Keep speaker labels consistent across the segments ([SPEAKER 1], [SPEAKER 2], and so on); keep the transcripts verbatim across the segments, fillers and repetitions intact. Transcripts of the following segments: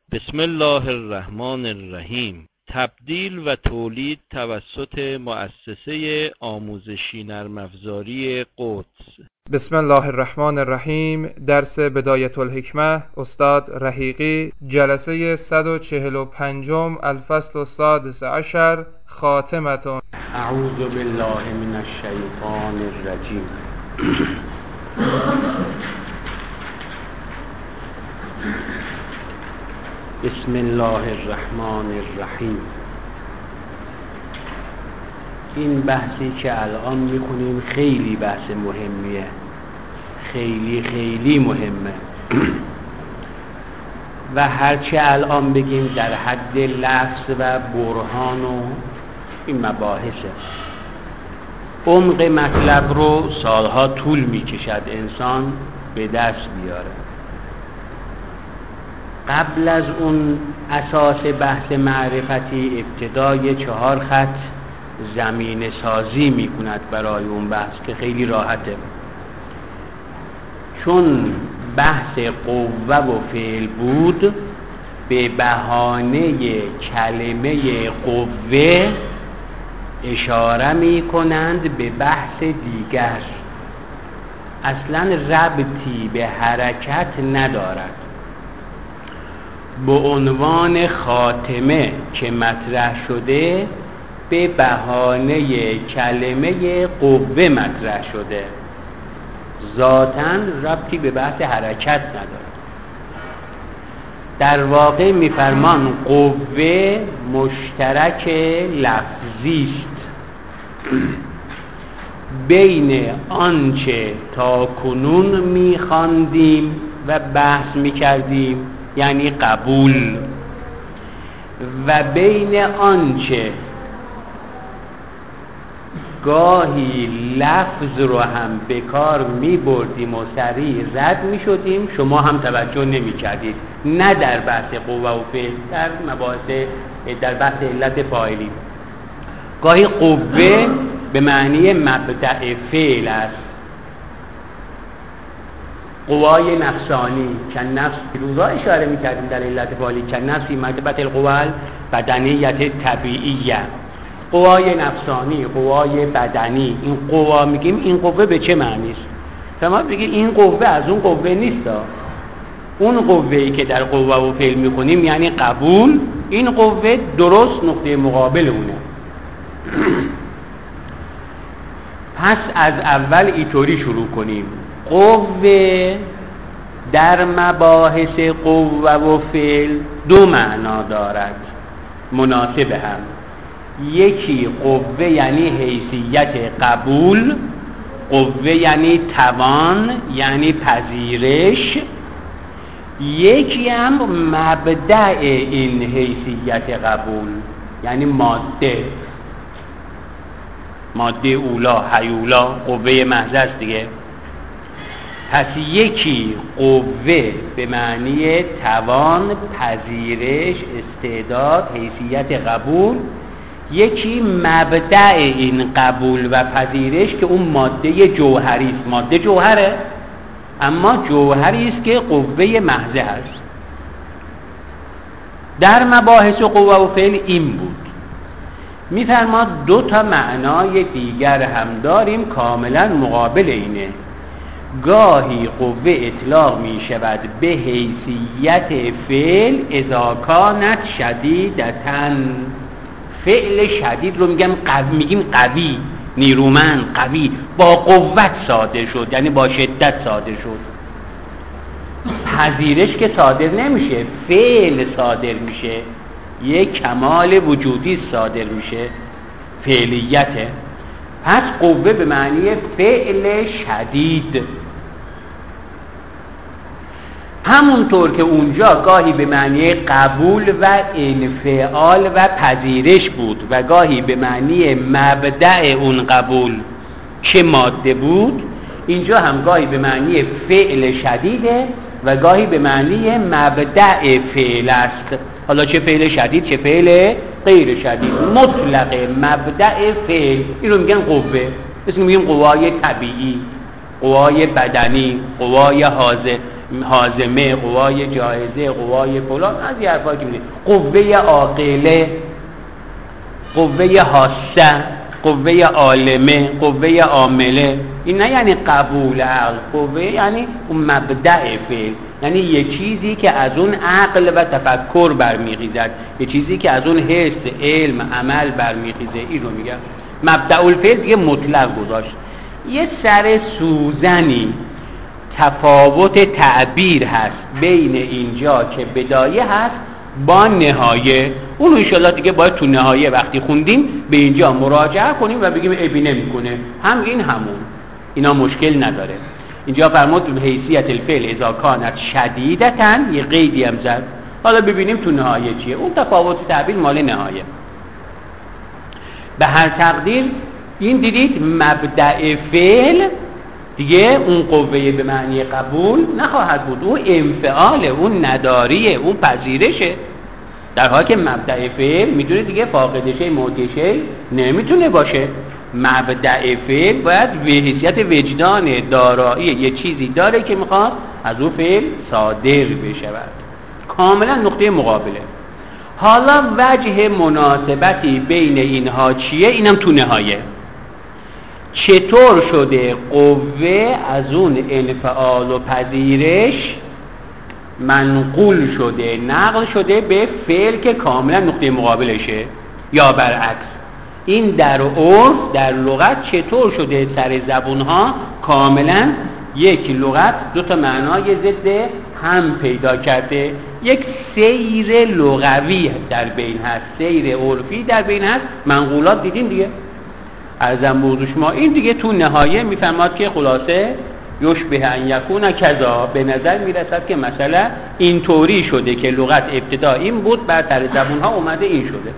[SPEAKER 1] بسم الله الرحمن الرحیم. تبدیل و تولید توسط مؤسسه آموزشی نرم افزاری قدس.
[SPEAKER 2] بسم الله الرحمن الرحیم. درس بدایت الحکمه، استاد رحیقی، جلسه صد و چهل و پنجم، الفصل السادس عشر، خاتمتون.
[SPEAKER 3] اعوذ بالله من الشیطان الرجیم. بسم الله الرحمن الرحیم. این بحثی که الان میکنیم خیلی بحث مهمیه، خیلی خیلی مهمه و هرچه الان بگیم در حد لفظ و برهان و این مباحثه. عمق مطلب رو سالها طول میکشد انسان به دست بیاره. قبل از اون اساس بحث معرفتی ابتدای چهار خط زمینه سازی میکند برای اون بحث که خیلی راحته، چون بحث قوه و فعل بود به بهانه کلمه قوه اشاره میکنند به بحث دیگر، اصلا ربطی به حرکت ندارد. به عنوان خاتمه که مطرح شده به بهانه کلمه قوه مطرح شده، ذاتاً ربطی به بحث حرکت ندارد. در واقع میفرمان قوه مشترک لفظی است بین آنچه تا کنون میخواندیم و بحث میکردیم، یعنی قبول، و بین آنچه گاهی لفظ رو هم به کار می بردیم و سریع رد می شدیم، شما هم توجه نمی کردید، نه در بحث قوه و فعل، در مباحث در بحث علت فاعلی. گاهی قوه به معنی مبدأ فعل است، قوای نفسانی که نفس روزا اشاره می‌کردیم در علت فاعلی که نفسی مرتبط القوى بدنیت طبیعیه. قوای نفسانی، قوای بدنی، این قوا میگیم این قوه به چه معنی است؟ شما بگید این قوه از اون قوه نیست. اون قوه‌ای که در قوه و فعل می‌کنیم یعنی قبول، این قوه درست نقطه مقابل اونه. پس از اول اینطوری شروع کنیم. قوه در مباحث قوه و فعل دو معنا دارد مناسب هم. یکی قوه یعنی حیثیت قبول، قوه یعنی توان یعنی پذیرش. یکی هم مبدأ این حیثیت قبول یعنی ماده، ماده اولا، هیولا، قوه محض است دیگه. پس یکی قوه به معنی توان، پذیرش، استعداد، حیثیت قبول. یکی مبدأ این قبول و پذیرش که اون ماده جوهری است. ماده جوهره، اما جوهری است که قوه محض هست. در مباحث قوه و فعل این بود. می‌فرماد دو تا معنای دیگر هم داریم کاملا مقابل اینه. گاهی قوه اطلاق می شود به حیثیت فعل اذا کانت شدیدتاً. فعل شدید رو میگم قوی، میگیم قوی، نیرومند، قوی، با قوت صادر شد، یعنی با شدت صادر شد. پذیرش که صادر نمیشه، فعل صادر میشه، یک کمال وجودی صادر میشه، فعلیته. پس قوه به معنی فعل شدید، همونطور که اونجا گاهی به معنی قبول و انفعال و پذیرش بود و گاهی به معنی مبدأ اون قبول که ماده بود، اینجا هم گاهی به معنی فعل شدیده و گاهی به معنی مبدأ فعل است. حالا چه فعل شدید چه فعل غیر شدید، مطلق مبدأ فعل، این رو میگن قوه. مثل میگیم قوای طبیعی، قوای بدنی، قوای حاضر. حازمه، قوای جایزه، قوای فلان، از این حرفا که میگه قوه عاقله، قوه حاسه، قوه عالمه، قوه عامله. این نه یعنی قبول عقل، قوه یعنی اون مبدأ فعل، یعنی یه چیزی که از اون عقل و تفکر برمیخیزد، یه چیزی که از اون حس، علم، عمل برمیخیزه. این رو میگم مبدأ الفعل دیگه مطلق گذاشت. یه سر سوزنی تفاوت تعبیر هست بین اینجا که بدایه هست با نهایه. اون انشالله دیگه باید تو نهایه وقتی خوندیم به اینجا مراجعه کنیم و بگیم ابی نمیکنه، هم این همون، اینا مشکل نداره. اینجا فرمود به حیثیت الفعل اذا کانت شدیدتن، یه قیدی هم زد. حالا ببینیم تو نهایه چیه. اون تفاوت تعبیر مال نهایه. به هر تقدیر این دیدید مبدأ فعل دیگه اون قوه به معنی قبول نخواهد بود، اون انفعال، اون نداریه، اون پذیرشه. در حالی که مبدأ فعل میدونه دیگه فاقدشه موجشه نمیتونه باشه. مبدأ فعل باید به حیثیت وجدان دارایی یه چیزی داره که میخواد از اون فعل صادر بشود. کاملا نقطه مقابله. حالا وجه مناسبتی بین اینها چیه؟ اینم تو نهایه. چطور شده قوه از اون انفعال و پذیرش منقول شده، نقل شده به فعل که کاملا نقطه مقابلشه، یا برعکس. این در عرف، در لغت چطور شده سر زبونها کاملا یک لغت دو تا معنای ضد هم پیدا کرده. یک سیر لغوی در بین هست، سیر عرفی در بین هست. منقولات دیدیم دیگه، ارزم موضوع شما. این دیگه تو نهایه میفرماد که خلاصه یشبه ان یکون کذا، به نظر میرسد که مثلا اینطوری شده که لغت ابتدا این بود، بعد در زبون ها اومده این شده.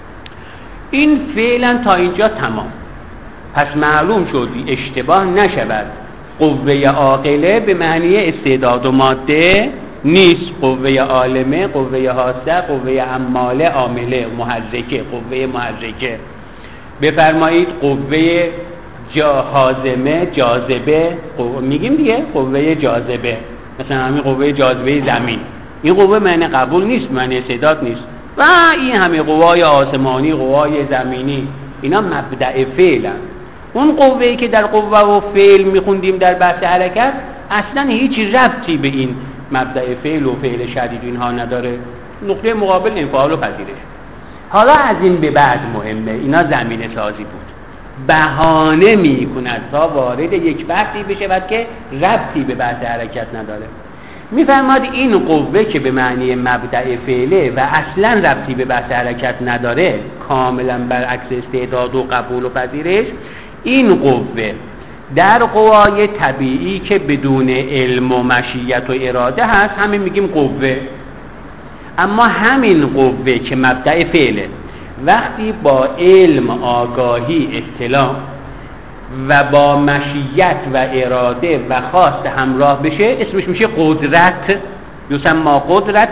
[SPEAKER 3] این فعلا تا اینجا تمام. پس معلوم شد اشتباه نشود، قوه عاقله به معنی استعداد و ماده نیست. قوه عالمه، قوه حاسه، قوه عماله، عامله، محرکه، قوه محرکه. بفرمایید قوه جا حازمه، جاذبه، قوه میگیم دیگه قوه جاذبه، مثلا همین قوه جاذبه زمین، این قوه معنی قبول نیست، معنی استعداد نیست. و این همه قوای آسمانی، قوای زمینی، اینا مبدأ فعلن. اون قوه‌ای که در قوه و فعل میخوندیم در بحث حرکت اصلا هیچ ربطی به این مبدأ فعل و فعل شدید اینها نداره. نقطه مقابل انفعال و پذیرش. حالا از این به بعد مهمه، اینا زمینه سازی بود. بهانه میکند تا وارد یک بحثی بشود که ربطی به بحث حرکت نداره. میفرماد این قوه که به معنی مبدأ فعله و اصلا ربطی به بحث حرکت نداره، کاملا برعکس استعداد و قبول و پذیرش، این قوه در قوای طبیعی که بدون علم و مشیت و اراده هست همین میگیم قوه. اما همین قوه که مبدأ فعله وقتی با علم، آگاهی، اطلاع و با مشیت و اراده و خواست همراه بشه اسمش میشه قدرت، یسمى قدرت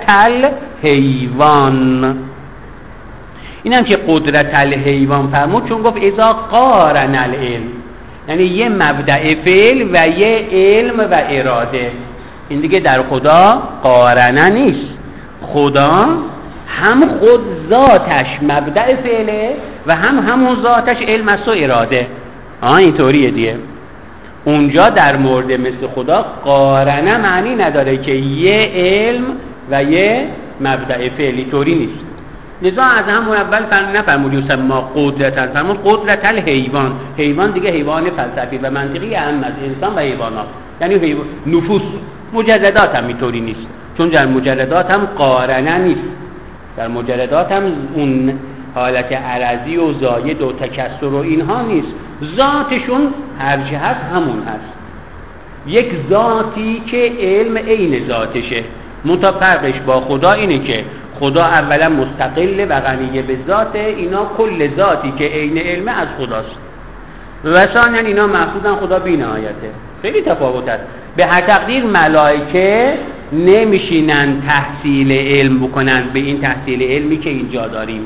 [SPEAKER 3] الحیوان. اینم که قدرت الحیوان فرمود چون گفت اذا قارن العلم، یعنی یه مبدأ فعل و یه علم و اراده. این دیگه در خدا قارنه نیست، خدا هم خود ذاتش مبدأ فعله و هم همون ذاتش علم است و اراده. آه اینطوریه دیگه. اونجا در مورد مثل خدا قارنه معنی نداره که یه علم و یه مبدأ فعلی، طوری نیست. لذا از همون اول فرم نفرمود یسمى قدرت، فرمود قدرت الحیوان. حیوان دیگه حیوان فلسفی و منطقی اهم از انسان و حیوانات، یعنی حیوان. نفوس مجردات هم اینطوری نیست، چون در مجردات هم قارنه نیست. در مجردات هم اون حالت عرضی و زاید و تکسر و اینها نیست، ذاتشون هر جهت همون هست. یک ذاتی که علم عین ذاتشه. متفرقش با خدا اینه که خدا اولا مستقل و غنی به ذاته، اینا کل ذاتی که عین علم از خداست و ثانیا اینا مخصوصا خدا بی‌نهایته. خیلی تفاوت است. به هر تقدیر ملائکه نمیشینن تحصیل علم بکنن به این تحصیل علمی که اینجا داریم،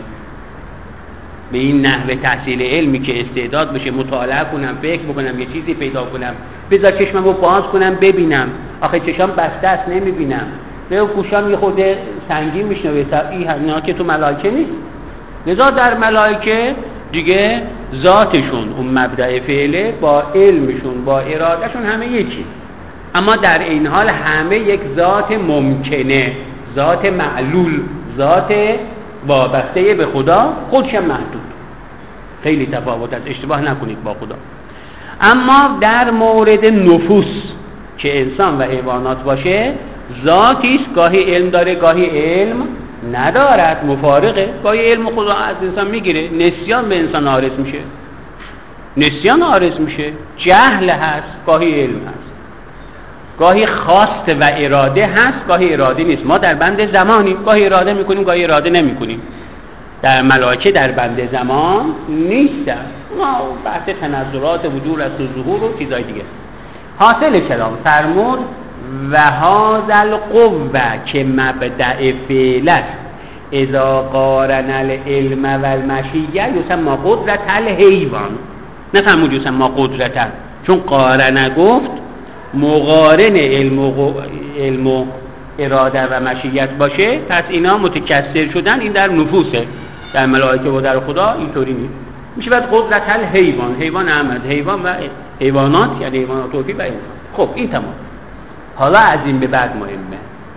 [SPEAKER 3] به این نحوه تحصیل علمی که استعداد بشه مطالعه کنم، فکر بکنم، یه چیزی پیدا کنم، بذار چشممو باز کنم ببینم. آخه چشام بسته است نمیبینم، به گوشام یه خورده سنگین میشنوه، این اینا که تو ملائکه نیست. لذا در ملائکه دیگه ذاتشون اون مبدأ فعله با علمشون با ارادهشون همه یکی، اما در این حال همه یک ذات ممکنه، ذات معلول، ذات وابسته به خدا، خودش محدود، خیلی تفاوت است، اشتباه نکنید با خدا. اما در مورد نفوس که انسان و حیوانات باشه، ذاتی است، گاهی علم داره گاهی علم ندارد، مفارقه، گاهی علم خدا از انسان میگیره، نسیان به انسان عارض میشه، نسیان عارض میشه، جهل هست، گاهی علم هست، گاهی خواست و اراده هست، گاهی اراده نیست. ما در بند زمانیم، گاهی اراده میکنیم گاهی اراده نمیکنیم. در ملائکه در بند زمان نیستن، ما بحث تنزلات وجود است و ظهور و چیزای دیگه. حاصل کلام فرمود و هذا القوه که مبدأ فعل است، اذا قارن العلم و المشیه یسمى قدرت الحیوان. نفهمود یسمى قدرت، چون قارن گفت مقارن علم و, علم و اراده و مشیت باشه، پس اینا متکثر شدن، این در نفوسه. در ملائکه و در خدا اینطوری نیست، میشه بعد قدرت الحیوان، حیوان احمد، حیوان و حیوانات یعنی حیوانات توفی و انسان. خب این تمام. حالا از این به بعد مهمه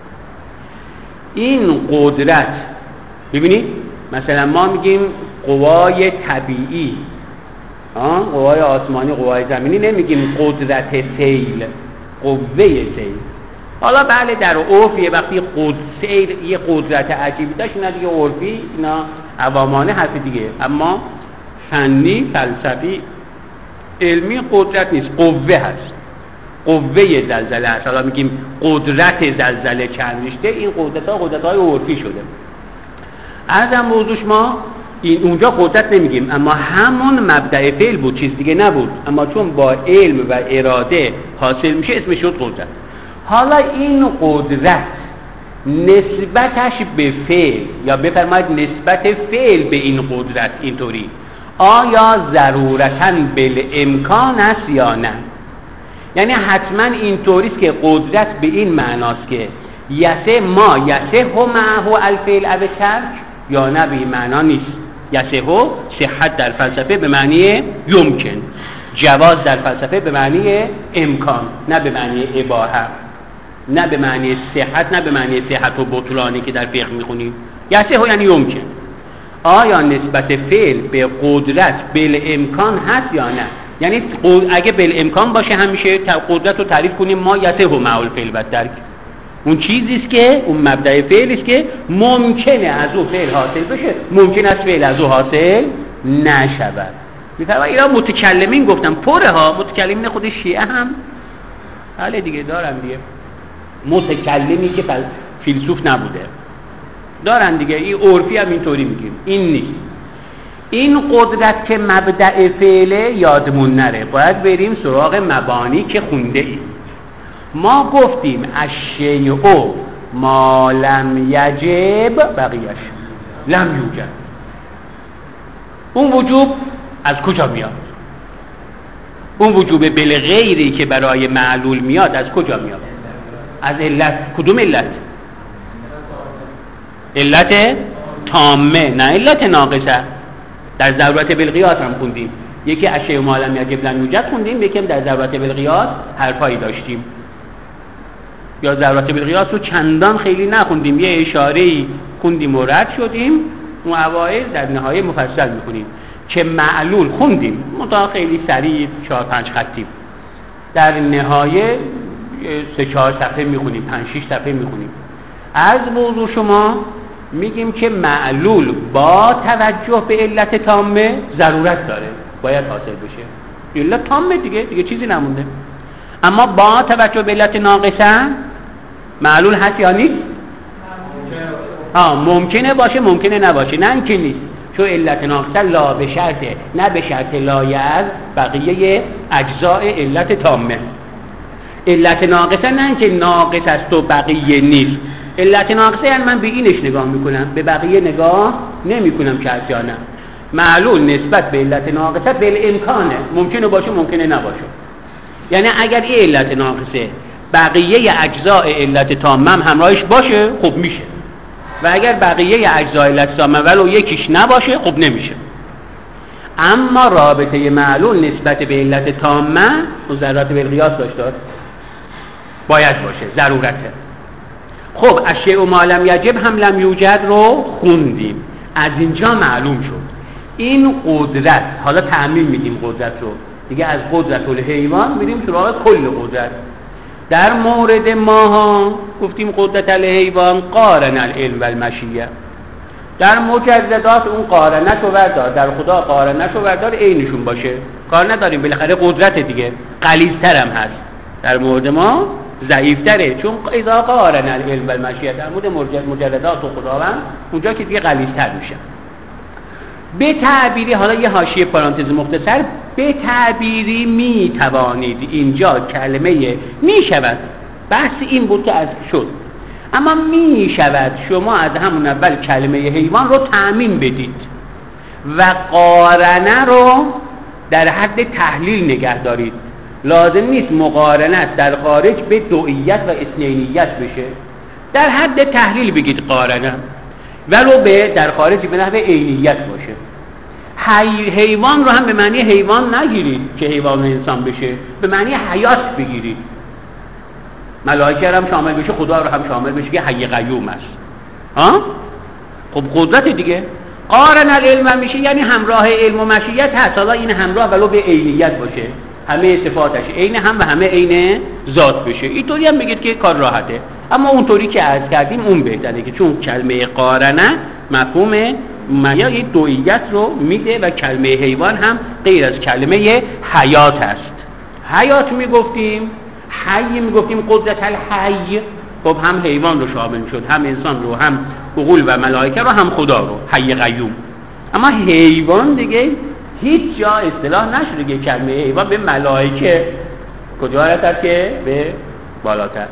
[SPEAKER 3] این قدرت. ببینید مثلا ما میگیم قوای طبیعی، آه قوای آسمانی، قوای زمینی، نمیگیم قدرت سیل، قوه سیل. حالا بله در عرف یه وقتی قدرت سیل یه قدرت عجیبی داشت، اینا دیگه عرفی، اینا عوامانه حرف دیگه، اما فنی فلسفی علمی قدرت نیست، قوه هست، قوه زلزله هست. حالا میگیم قدرت زلزله چند رشته، این قدرت ها قدرت های عرفی شده. ازم موضوعش ما این اونجا قدرت نمیگیم، اما همون مبدأ فعل بود، چیز دیگه نبود، اما چون با علم و اراده حاصل میشه اسمش شد قدرت. حالا این قدرت نسبتش به فعل، یا بفرمایید نسبت فعل به این قدرت اینطوری، آیا ضرورتاً بالامکان است یا نه؟ یعنی حتما اینطوریست که قدرت به این معناست که یسه ما یسه و معه الفعل او ترک، یا نه به این معنا نیست. یسه و صحت در فلسفه به معنی یمکن، جواز در فلسفه به معنی امکان، نه به معنی اباحه، نه به معنی صحت، نه به معنی صحت و بطلانی که در فقه میخونیم. یسه و یعنی یمکن. آیا نسبت فعل به قدرت بالامکان هست یا نه؟ یعنی اگه بالامکان باشه همیشه قدرت رو تعریف کنیم ما یسه و معه الفعل و ترک، اون چیزیست که اون مبدأ فعلیست که ممکنه از او فعل حاصل بشه، ممکن است فعل از او حاصل نشود. میفرما اینا متکلمین گفتم پره ها، متکلمین خود شیعه هم حالا دیگه دارن دیگه، متکلمی که فیلسوف نبوده دارن دیگه، این عرفی هم اینطوری میگیم. این نیست. این قدرت که مبدأ فعله یادمون نره، باید بریم سراغ مبانی که خونده ایم. ما گفتیم الشیء ما لم یجب بقیش لم یوجد. اون وجوب از کجا میاد؟ اون وجوب بالغیری که برای معلول میاد از کجا میاد؟ از علت. کدوم علت؟ علت تامه، نه علت ناقصه. در ضرورت بالقیاس هم خوندیم، یکی الشیء ما لم یجب لم یوجد خوندیم، یکی در ضرورت بالقیاس حرفایی داشتیم. یا ضرورت بالقیاس رو چندان خیلی نخوندیم، یه اشاره‌ای خوندیم و رد شدیم، اون اوایل در نهایه مفصل می‌خونیم که معلول خوندیم، مطابق خیلی سریع چهار پنج خطی، در نهایه سه چهار صفحه می‌خونیم، پنج شش صفحه می‌خونیم. از موضوع شما میگیم که معلول با توجه به علت تامه ضرورت داره، باید حاصل بشه. علت تامه دیگه، دیگه چیزی نمونده. اما با توجه به علت ناقصه معلول هست یا نیست؟ ها ممکنه باشه ممکنه نباشه، نه اینکه نیست، چون علت ناقصه لا به شرطه، نه به شرط لایز بقیه اجزاء علت تامه. علت ناقصه نه اینکه ناقص است و بقیه نیست، علت ناقصه یعنی من به اینش نگاه میکنم، به بقیه نگاه نمیکنم که هست یا نه. معلول نسبت به علت ناقصه بالامکانه، ممکنه باشه ممکنه نباشه. یعنی اگر این علت ناقصه بقیه اجزاء علت تامه هم همراهش باشه خب میشه، و اگر بقیه اجزاء علت تامه ولو یکیش نباشه خب نمیشه. اما رابطه معلول نسبت به علت تامه مضرات بالقیاس داشته باید باشه، ضرورته. خب اشیاء و ما لم یجب هم لم یوجد رو خوندیم، از اینجا معلوم شد این قدرت، حالا تعمیم میدیم قدرت رو دیگه، از قدرت الحیوان میریم سراغ کل قدرت. در مورد ماها گفتیم قدرت الحیوان قارن العلم و المشیه، در مجردات اون قارنش رو بردار، در خدا قارنش رو بردار عینشون باشه، کار نداریم، بالاخره قدرت دیگه غلیظتر هم هست، در مورد ما ضعیفتره، چون اذا قارن العلم و المشیه در مورد مجردات و خداوند اونجا که دیگه غلیظتر میشه. به تعبیری، حالا یه حاشیه پرانتز مختصر، به تعبیری می توانید اینجا کلمه می شود، بحث این بود که از شد، اما می شود شما از همون اول کلمه حیوان رو تعمیم بدید و قارنه رو در حد تحلیل نگه دارید. لازم نیست مقارنت در خارج به دوئیت و اثنینیت بشه، در حد تحلیل بگید قارنه، ولو به در خارج به نحو عینیت باشه. حی... حیوان رو هم به معنی حیوان نگیرید که حیوان انسان بشه، به معنی حیات بگیرید. ملائکه هم شامل بشه، خدا رو هم شامل بشه که حی قیوم است. ها؟ خب قدرت دیگه. قارن العلم میشه یعنی همراه علم و مشیت هست، حالا این همراه ولو به عینیت باشه، همه صفاتش عین هم و همه عین ذات بشه، اینطوری هم بگید که کار راحته. اما اونطوری که عرض کردیم اون بهتره، که چون کلمه قارنه مفهوم معنی دوئیت رو میده و کلمه حیوان هم غیر از کلمه حیات است. حیات میگفتیم، حی میگفتیم قدرت الحی، خب هم حیوان رو شامل شد، هم انسان رو، هم عقول و ملائکه رو، هم خدا رو، حی قیوم. اما حیوان دیگه هیچ جا اصطلاح نشده که کلمه حیوان به ملائکه کجا رسد که به بالاتر.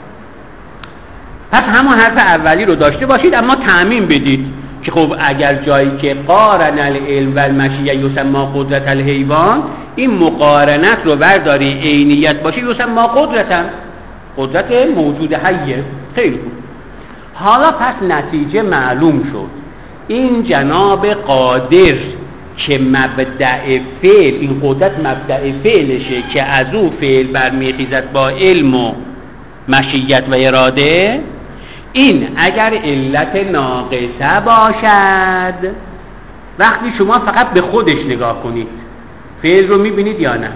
[SPEAKER 3] پس همون حرف اولی رو داشته باشید، اما تعمیم بدید که خب اگر جایی که قارن العلم و المشیه یسمى قدرت الحیوان، این مقارنت رو برداری عینیت باشه یسمى قدرتن، قدرت موجود حیه. خیلی خوب. حالا پس نتیجه معلوم شد، این جناب قادر که مبدأ فعل، این قدرت مبدأ فعلشه که از او فعل برمیخیزد با علم و مشیت و اراده، این اگر علت ناقصه باشد، وقتی شما فقط به خودش نگاه کنید فعل رو میبینید یا نه؟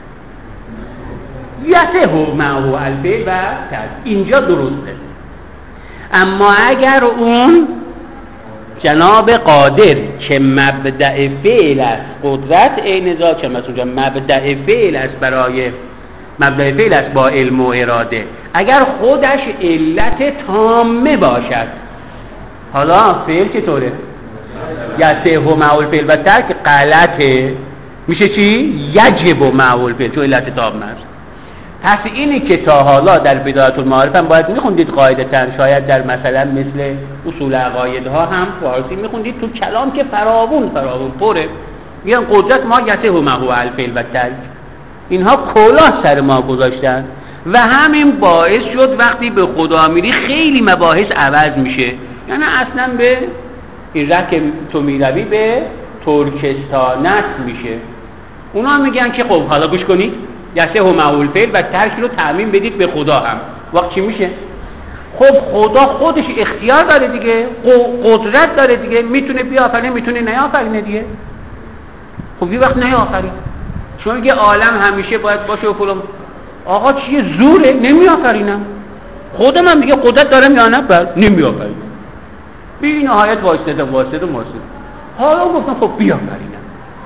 [SPEAKER 3] یسه معه الفعل و ترک، اینجا درسته. اما اگر اون جناب قادر که مبدأ فعل است، قدرت عین ذات، چه مثلا مبدأ فعل است برای مبدأ فعل است با علم و اراده، اگر خودش علت تامه باشد، حالا فعل چطوره؟ یسه و معول فعل و ترک غلطه، میشه چی؟ یجب و معول فعل، چون علت تامه است. پس اینی که تا حالا در بدایت المعارف هم باید میخوندید قاعدتاً، شاید در مثلا مثل اصول عقایدها هم فارسی میخوندید، تو کلام که فراوون فراوون پره، میگن قدرت ما یسه و معول فعل و ترک، اینها کلاه سر ما گذاشتن و همین باعث شد وقتی به خدا میری خیلی مباحث عوض میشه. یعنی اصلا به این ره که تو میروی به ترکستانت میشه. اونا میگن که خب حالا گوش کنید، یسه و معول فعل و ترک رو تعمیم بدید به خدا هم، وقت چی میشه؟ خب خدا خودش اختیار داره دیگه، قدرت داره دیگه، میتونه بیافرینه میتونه نیافرینه دیگه. خب یه وقت نیافرین، چون میگه عالم همیشه باید باشه و فلان، آقا چیه زوره؟ نمیآفرینم. خودم هم میگه قدرت دارم یا نه؟ بله نمیآفرینم. ببین نهایت واسطه واسطه واسطه. حالا گفتم خب بیافرینم.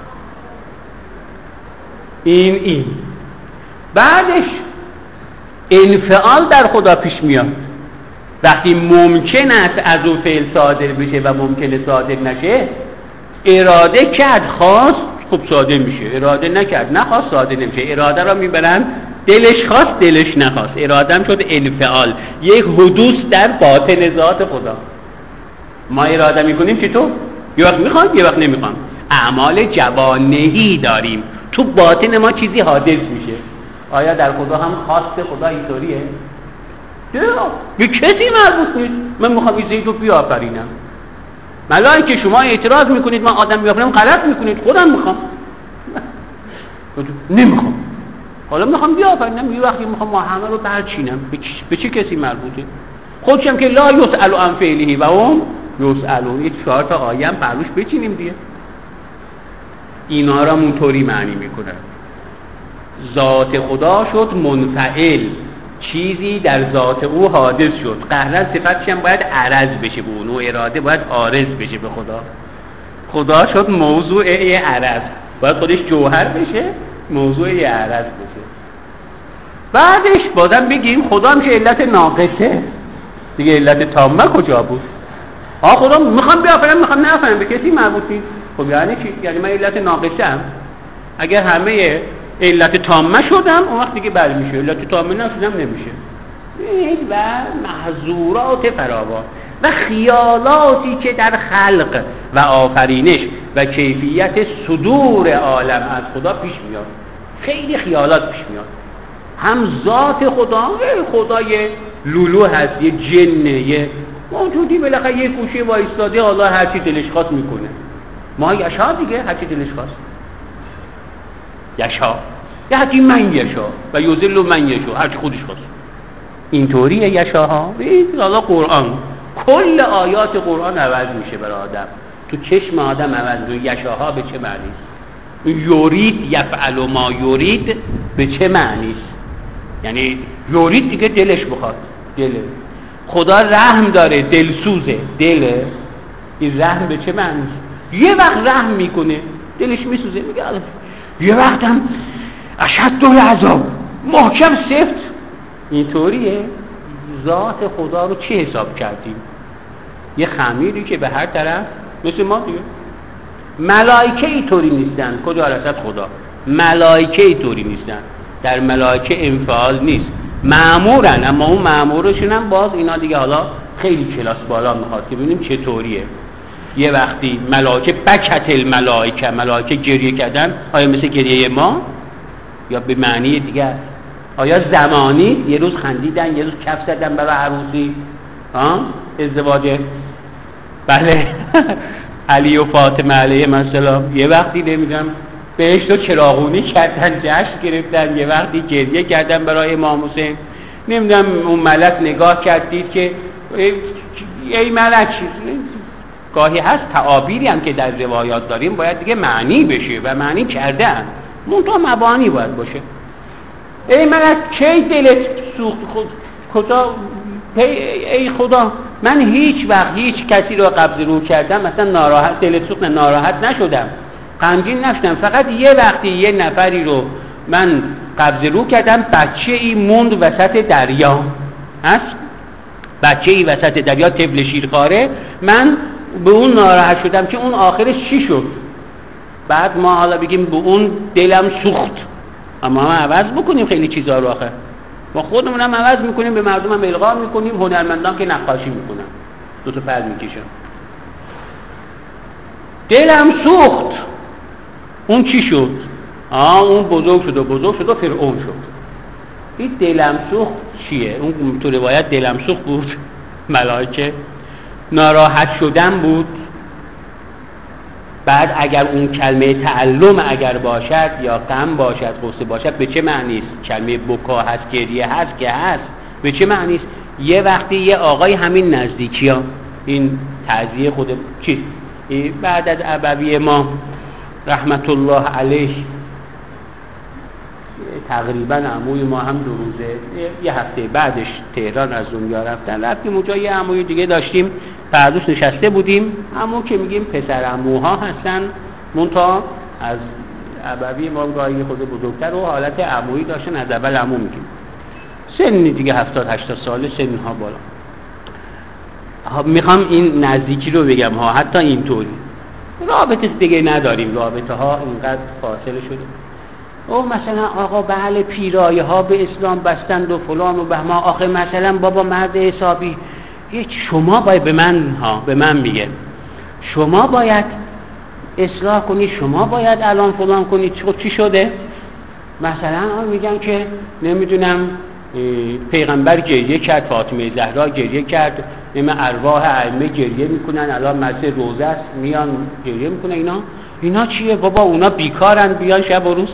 [SPEAKER 3] این این بعدش انفعال در خدا پیش میاد. وقتی ممکن است از اون فعل صادر بشه و ممکنه صادر نشه، اراده کرد خواست، خب صادر میشه. اراده نکرد نخواست، صادر نمیشه. اراده را میبرن دلش خواست دلش نخواست، اراده هم شد انفعال، یک حدوث در باطن ذات خدا. ما اراده میکنیم چطور؟ یه وقت میخوام یه وقت نمیخوام. اعمال جوانهی داریم، تو باطن ما چیزی حادث میشه. آیا در خدا هم خواست خدا اینطوریه؟ به کسی مربوط نیست. من میخوام این زید رو بیافرینم. ملائکه شما اعتراض میکنید من آدم بیافرینم، غلط میکنید. خودم میخوام نمیخوام، حالا میخوام بیافرینم. یه وقتی میخوام ما همه رو برچینم. به چه کسی مربوطه؟ خودشم که لا یسأل عن فعله و هم یسألون. یه چهار تا آیه هم بروش بچینیم دیگه. اینا را اونطوری معنی میکنه. ذات خدا شد منفعل، چیزی در ذات او حادث شد. قهرن صفتش هم باید عرض بشه به اون، و اراده باید عارض بشه به خدا. خدا شد موضوع عرض، باید خودش جوهر بشه، موضوع عرض بشه. بعدش بازم بگیم خدا هم که علت ناقصه دیگه، علت تامه کجا بود؟ آ خدا میخوام بیافرم میخوام نافرم، به کسی مربوط نیست. خب یعنی چی؟ یعنی من علت ناقصه ام. اگر همه علت تامه شدم اون وقت دیگه بر میشه، علت تامه نشدم نمیشه. و محظورات فراوان و خیالاتی که در خلق و آفرینش و کیفیت صدور عالم از خدا پیش میاد. خیلی خیالات پیش میاد. هم ذات خدا، خدای لولو هست، یه جنه، یه موجودی بالاخره یه گوشه وایستاده، حالا هر چی دلش خواست میکنه. ما یشا دیگه، هر چی دلش خواست یشا، یه هرچی من یشا و یوزلو من یشا، هر چی خودش خواست. اینطوریه یشاها. ببین حالا قرآن، کل آیات قرآن عوض میشه برای آدم، تو چشم آدم عوض میشه. یشاها به چه معنی است؟ یورید یفعل ما یورید به چه معنی است؟ یعنی یورید دیگه دلش بخواد، دله. خدا رحم داره، دلسوزه، دله. این رحم به چه معنی است؟ یه وقت رحم میکنه دلش میسوزه، میگه یه وقت هم اشد العذاب، محکم سفت. اینطوریه. ذات خدا رو چه حساب کردیم؟ یه خمیری که به هر طرف مثل ما دیگه. ملائکه اینطوری نیستن. کجا رسد خدا؟ ملائکه اینطوری نیستن. در ملائکه انفعال نیست، مأمورن، اما اون مأمورشون هم باز اینا دیگه حالا خیلی کلاس بالا میخواد که ببینیم چطوریه. یه وقتی ملائکه بکت الملائکه، ملائکه گریه کردن، آیا مثل گریه ما یا به معنی دیگه؟ آیا زمانی یه روز خندیدن، یه روز کف زدن برای عروسی، ها ازدواج بله علی و فاطمه علیهم السلام، یه وقتی نمیدونم بهشت رو چراغونی کردن، جشن گرفتن، یه وقتی گریه کردن برای امام حسین. نمیدونم اون ملک نگاه کردید که ای, ای ملک، گاهی هست تعابیری هم که در روایات داریم باید دیگه معنی بشه و معنی کردن، منتها مبانی باید باشه. ای ملک کی دلت سوخت؟ خود کجا؟ ای خدا من هیچ وقت هیچ کسی رو قبض رو کردم مثلا ناراحت دلت سوخت ناراحت نشدم، غمگین نشدم، فقط یه وقتی یه نفری رو من قبض رو کردم، بچه ای موند وسط دریا هست، بچه ای وسط دریا طفل شیرخواره، من به اون ناراحت شدم که اون آخرش چی شد. بعد ما حالا بگیم به اون دلم سوخت، اما ما عوض بکنیم خیلی چیزا رو، آخر ما خودمون هم عوض میکنیم، به مردم هم القا میکنیم، هنرمندان که نقاشی میکنن دو تا پر میکشن. دلم سوخت، اون چی شد؟ آه اون بزرگ شد و بزرگ شد و فرعون شد. این دلم سوخت چیه؟ اون تو روایت دلم سوخت بود، ملائکه ناراحت شدن بود. بعد اگر اون کلمه تعلم اگر باشد یا غم باشد، غصه باشد، به چه معنی است؟ کلمه بکا هست، گریه هست که هست، به چه معنی است؟ یه وقتی یه آقای همین نزدیکی ها، این تعزیه خود چیست؟ بعد از ابوی ما رحمت الله علیه تقریبا عموی ما هم دو روزه یه هفته بعدش تهران از دنیا رفتن، رفتیم اونجا یه عموی دیگه داشتیم، فردوش نشسته بودیم. عمو که میگیم پسر عموها هستن، منتها از ابوی ما گاهی خود بزرگتر و حالت عمویی داشتن، از اول عمو میگیم. سنی دیگه هفتاد هشتاد ساله، سنها بالا. میخوام این نزدیکی رو بگم ها، حتی اینطوری رابطه دیگه نداریم، رابطه ها اینقدر فاصله شده. او مثلا آقا بله پیرایه ها به اسلام بستند و فلان و بهما، آخه مثلا بابا مرد حسابی، شما باید به من ها به من میگه شما باید اصلاح کنی، شما باید الان فلان کنی. چی شده؟ مثلا میگن که نمیدونم پیغمبر گریه کرد، فاطمه زهرا گریه کرد، نمه ارواح ائمه گریه میکنن، الان مسجد روزه است میان گریه میکنن. اینا اینا چیه بابا؟ اونا بیکارن، بیان شب و روز.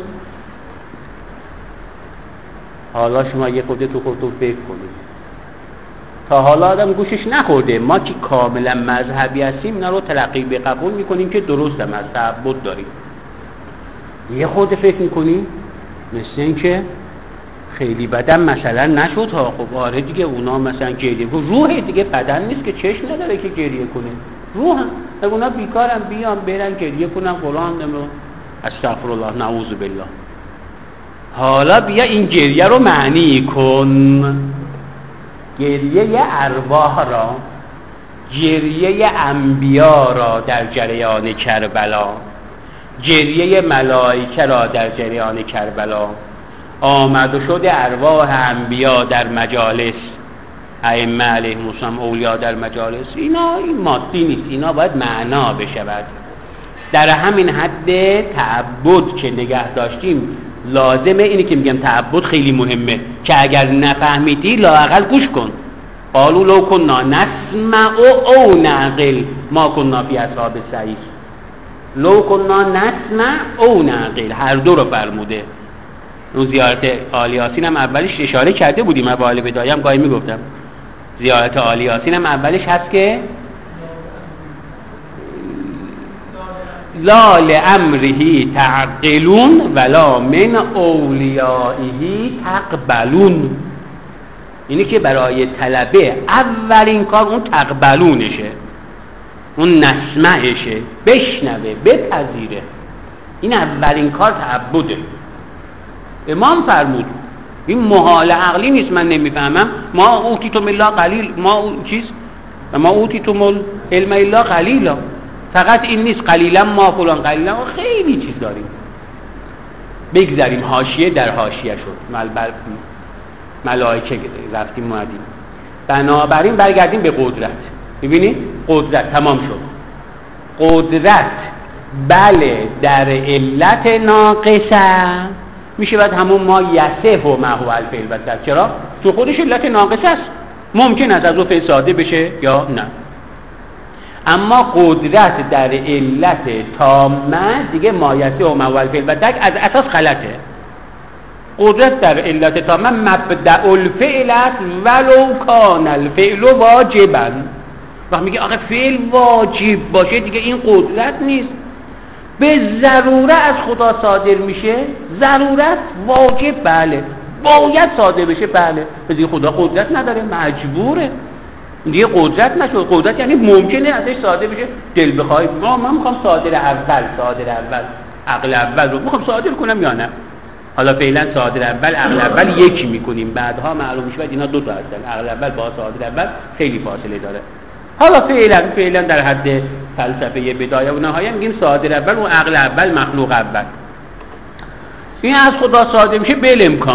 [SPEAKER 3] حالا شما یه خودت تو خودتون فکر کنید، تا حالا آدم گوشش نخورده. ما که کاملا مذهبی هستیم اینا رو تلقی به قبول میکنیم که درسته، از تعبد داریم. یه خود فکر میکنیم مثل این که خیلی بدن مثلا نشد ها. خب آره دیگه، اونا مثلا گریه کن، روح دیگه بدن نیست که، چشم نداره که گریه کنه، روح هم. اونا بیکارن، بیان برن گریه کنن قرآن نمو استغفرالله نعوذ بالله. حالا بیا این گریه رو معنی کن، گریه ارواح را، گریه انبیا را در جریان کربلا، گریه ملائکه را در جریان کربلا، آمد و شد ارواح انبیا در مجالس، ائمه علیهم السلام، اولیاء در مجالس. اینا این مادی نیست، اینا باید معنا بشود. در همین حد تعبد که نگه داشتیم لازمه. اینی که میگم تعبد خیلی مهمه که اگر نفهمیدی لااقل گوش کن. قالوا لو كنا نسمع او نعقل ما كنا فی اصحاب السعیر. لو كنا نسمع او نعقل، هر دو رو فرموده. اون زیارت عالی یاسین هم اولش اشاره کرده بودیم، اول بدایم گاهی میگفتم زیارت عالی یاسین هم اولش هست که لا لامره تعقلون ولا من اولیائه تقبلون. اینی که برای طلبه اولین کار اون تقبلونشه، اون نسمعشه، بشنوه، بپذیره. این اولین کار تعبده. امام فرمود این محال عقلی نیست، من نمیفهمم. ما اوتیتم الا قلیل، ما او چیز ما اوتیتم علم الا قلیلا. فقط این نیست، قلیلا ما فلان قلیلا، خیلی چیز داریم. بگذاریم حاشیه در حاشیه شد، ملبل ملائکه رفتیم اومدیم. بنابراین برگردیم به قدرت. ببینید قدرت تمام شد. قدرت بله در علت ناقصه میشه بعد همون ما یسه و محو الفعل بسد. چرا؟ تو خودش علت ناقصه است، ممکن است از او فعل ساده بشه یا نه. اما قدرت در علت تامه دیگه ما یسه و محو الفعل بسد از اساس غلطه. قدرت در علت تامه مبدأ الفعل است ولو کان الفعل واجبا. وقتی میگه آخه فعل واجب باشه دیگه این قدرت نیست، به ضرورت از خدا صادر میشه. ضرورت واجب بله، باید صادر بشه بله. دیگه خدا قدرت نداره، مجبوره. دیگه قدرت نشد. قدرت یعنی ممکنه ازش صادر بشه. دل بخوای ما من میخوام صادر اول صادر اول عقل اول رو میخوام صادر کنم یا نه. حالا فعلا صادر اول عقل اول یکی میکنیم، بعدها معلوم میشه اینا دو تا هستن. عقل اول با صادر اول خیلی فاصله داره. حالا فعلا فعلا در حد فلسفه بدایه و نهایه میگیم صادر اول و عقل اول مخلوق اول. این از خدا صادر میشه بل امکان.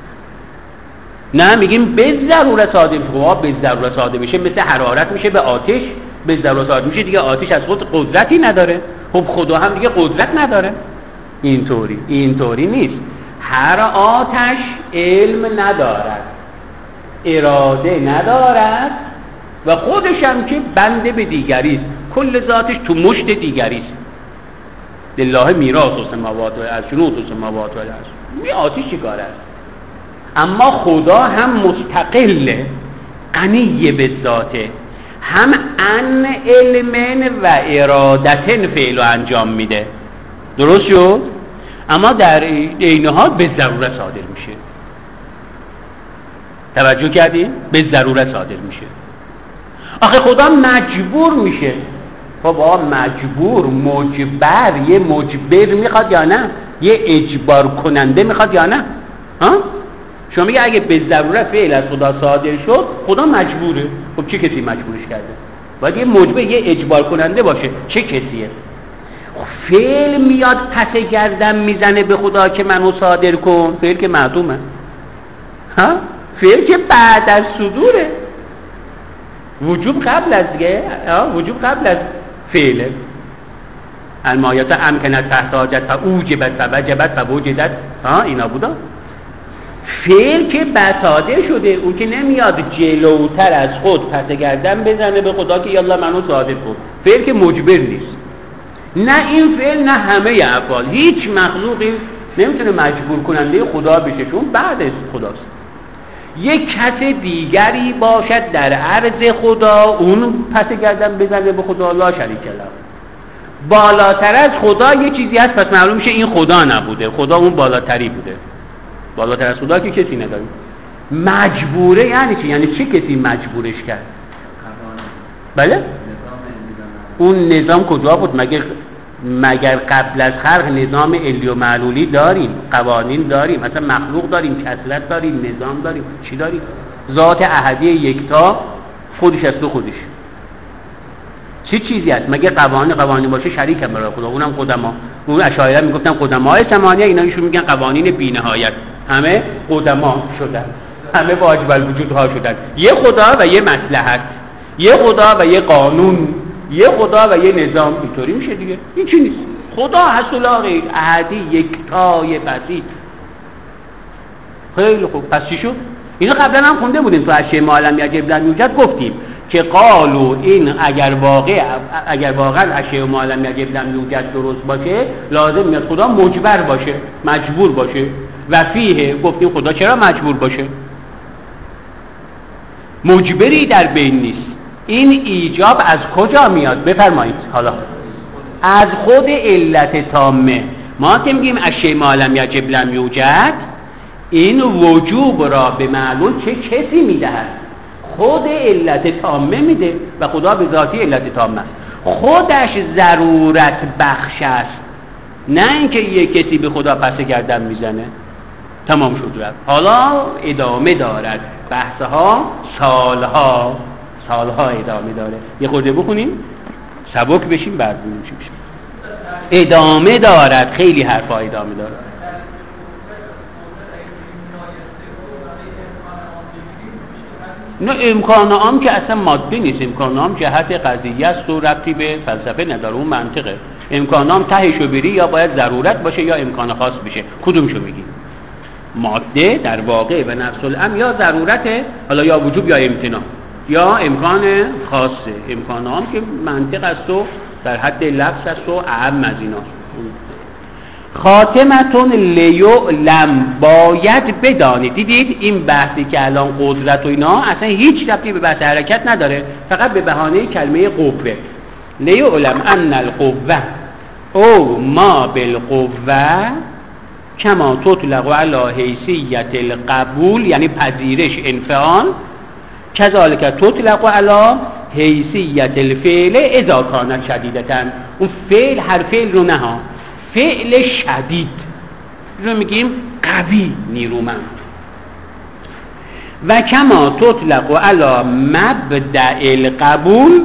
[SPEAKER 3] نه میگیم به ضرورت صادر میشه. به ضرورت صادر میشه مثل حرارت میشه به آتش، به ضرورت صادر میشه دیگه آتش از خود قدرتی نداره. خب خدا هم دیگه قدرت نداره. اینطوری اینطوری نیست. هر آتش علم ندارد، اراده ندارد و خودش هم که بنده به دیگری است. کل ذاتش تو مشت دیگری است. لله میراث السماوات والارض، شنود السماوات والارض. این آتش چیکار است؟ اما خدا هم مستقل، غنی به ذاته، هم عن علم و ارادتن فعل و انجام میده. درست شد؟ اما در عین حال به ضرورت صادر میشه. توجه کردین؟ به ضرورت صادر میشه. آخه خدا مجبور میشه. خب مجبور، مجبر، یه مجبر میخواد یا نه؟ یه اجبار کننده میخواد یا نه؟ ها؟ شما میگه اگه به ضرورت فعل از خدا صادر شد خدا مجبوره. خب چه کسی مجبورش کرده؟ باید یه مجبر، یه اجبار کننده باشه. چه کسیه؟ فعل میاد پس گردن میزنه به خدا که منو صادر کن. فعل که معدومه. ها؟ فعل که بعد از صدوره. وجوب قبل از دیگه، وجوب قبل از فعله. المایات امکنت تحت حاجت اوجبت فوجبت فوجدت، ها اینا بودا. فعل که بساده شده، اون که نمیاد جلوتر از خود پس گردن بزنه به خدا که یالله منو صادق کن. فعل که مجبر نیست. نه این فعل نه همه افعال. هیچ مخلوقی نمیتونه مجبور کننده خدا بشه، چون بعد از خداست. یک کس دیگری باشد در عرض خدا، اون پس گردن بزنه به خدا، لا شریک له. بالاتر از خدا یه چیزی هست، پس معلوم میشه این خدا نبوده، خدا اون بالاتری بوده. بالاتر از خدا که کسی نداره. مجبوره یعنی چی؟ یعنی چه کسی مجبورش کرد؟ بله؟ اون نظام کجا بود؟ مگر مگر قبل از خلق نظام علی و معلولی داریم، قوانین داریم، مثلا مخلوق داریم، کسلت داریم، نظام داریم، چی داریم؟ ذات احدی یکتا خودش از تو خودش. چه چیزی هست؟ مگه قوانین قوانین باشه شریک هم برای خدا، اونم قدما. اون اشاعره میگفتن قدمای ثمانیه، اینا ایشون میگن قوانین بی‌نهایت. همه قدما شدن، همه واجب الوجودها شدن. یه خدا و یه مصلحت، یه خدا و یه قانون، یه خدا و یه نظام. اینطوری میشه دیگه. این چی نیست. خدا هست و لا غیر، احدی یکتای بسیط. خیلی خوب، پس چی شد؟ اینو قبلا هم خونده بودیم تو اشیاء ما لم یجب لم یوجد، گفتیم که قالو این اگر واقع اگر واقعا اشیاء ما لم یجب لم یوجد درست باشه، لازم میاد خدا مجبر باشه، مجبور باشه. و فیه گفتیم خدا چرا مجبور باشه؟ مجبری در بین نیست. این ایجاب از کجا میاد؟ بفرمایید. حالا از خود علت تامه. ما که میگیم اشیاء ما لم یجب لم یوجد، این وجوب را به معلول چه کسی میدهد؟ خود علت تامه میده و خدا به ذاتی علت تامه است. خودش ضرورت بخش است، نه اینکه یک کسی به خدا پس گردن میزنه. تمام شد رفت. حالا ادامه دارد بحثها، سالها سالها ادامه داره. یه خورده بخونیم سبک بشیم بعد ببینیم چی میشه. ادامه دارد، خیلی حرفا ادامه دارد. نه امکان عام که اصلا ماده نیست، امکان عام جهت قضیه است و ربطی به فلسفه نداره، اون منطقه. امکان عام تهشو بری یا باید ضرورت باشه یا امکان خاص بشه، کدومشو بگیم؟ ماده در واقع و نفس الامر یا ضرورته، حالا یا وجوب یا امتناع، یا امکان خاصه. امکان عام که منطق است و در حد لفظ است و اعم از اینا. خاتمتون لیعلم، باید بدانید. دیدید این بحثی که الان قدرت و اینا اصلا هیچ ربطی به بحث حرکت نداره، فقط به بهانه کلمه قوه. لیعلم ان القوه او ما بالقوه کما تطلق علی حیثیت القبول، یعنی پذیرش، انفعال. کذالک تطلق علی حیثیت الفعل اذا کانت شدیدتاً. اون فعل هر فعل رو نه، فعل شدید رو میگیم قوی، نیرومند. و کما تطلق علی مبدأ القبول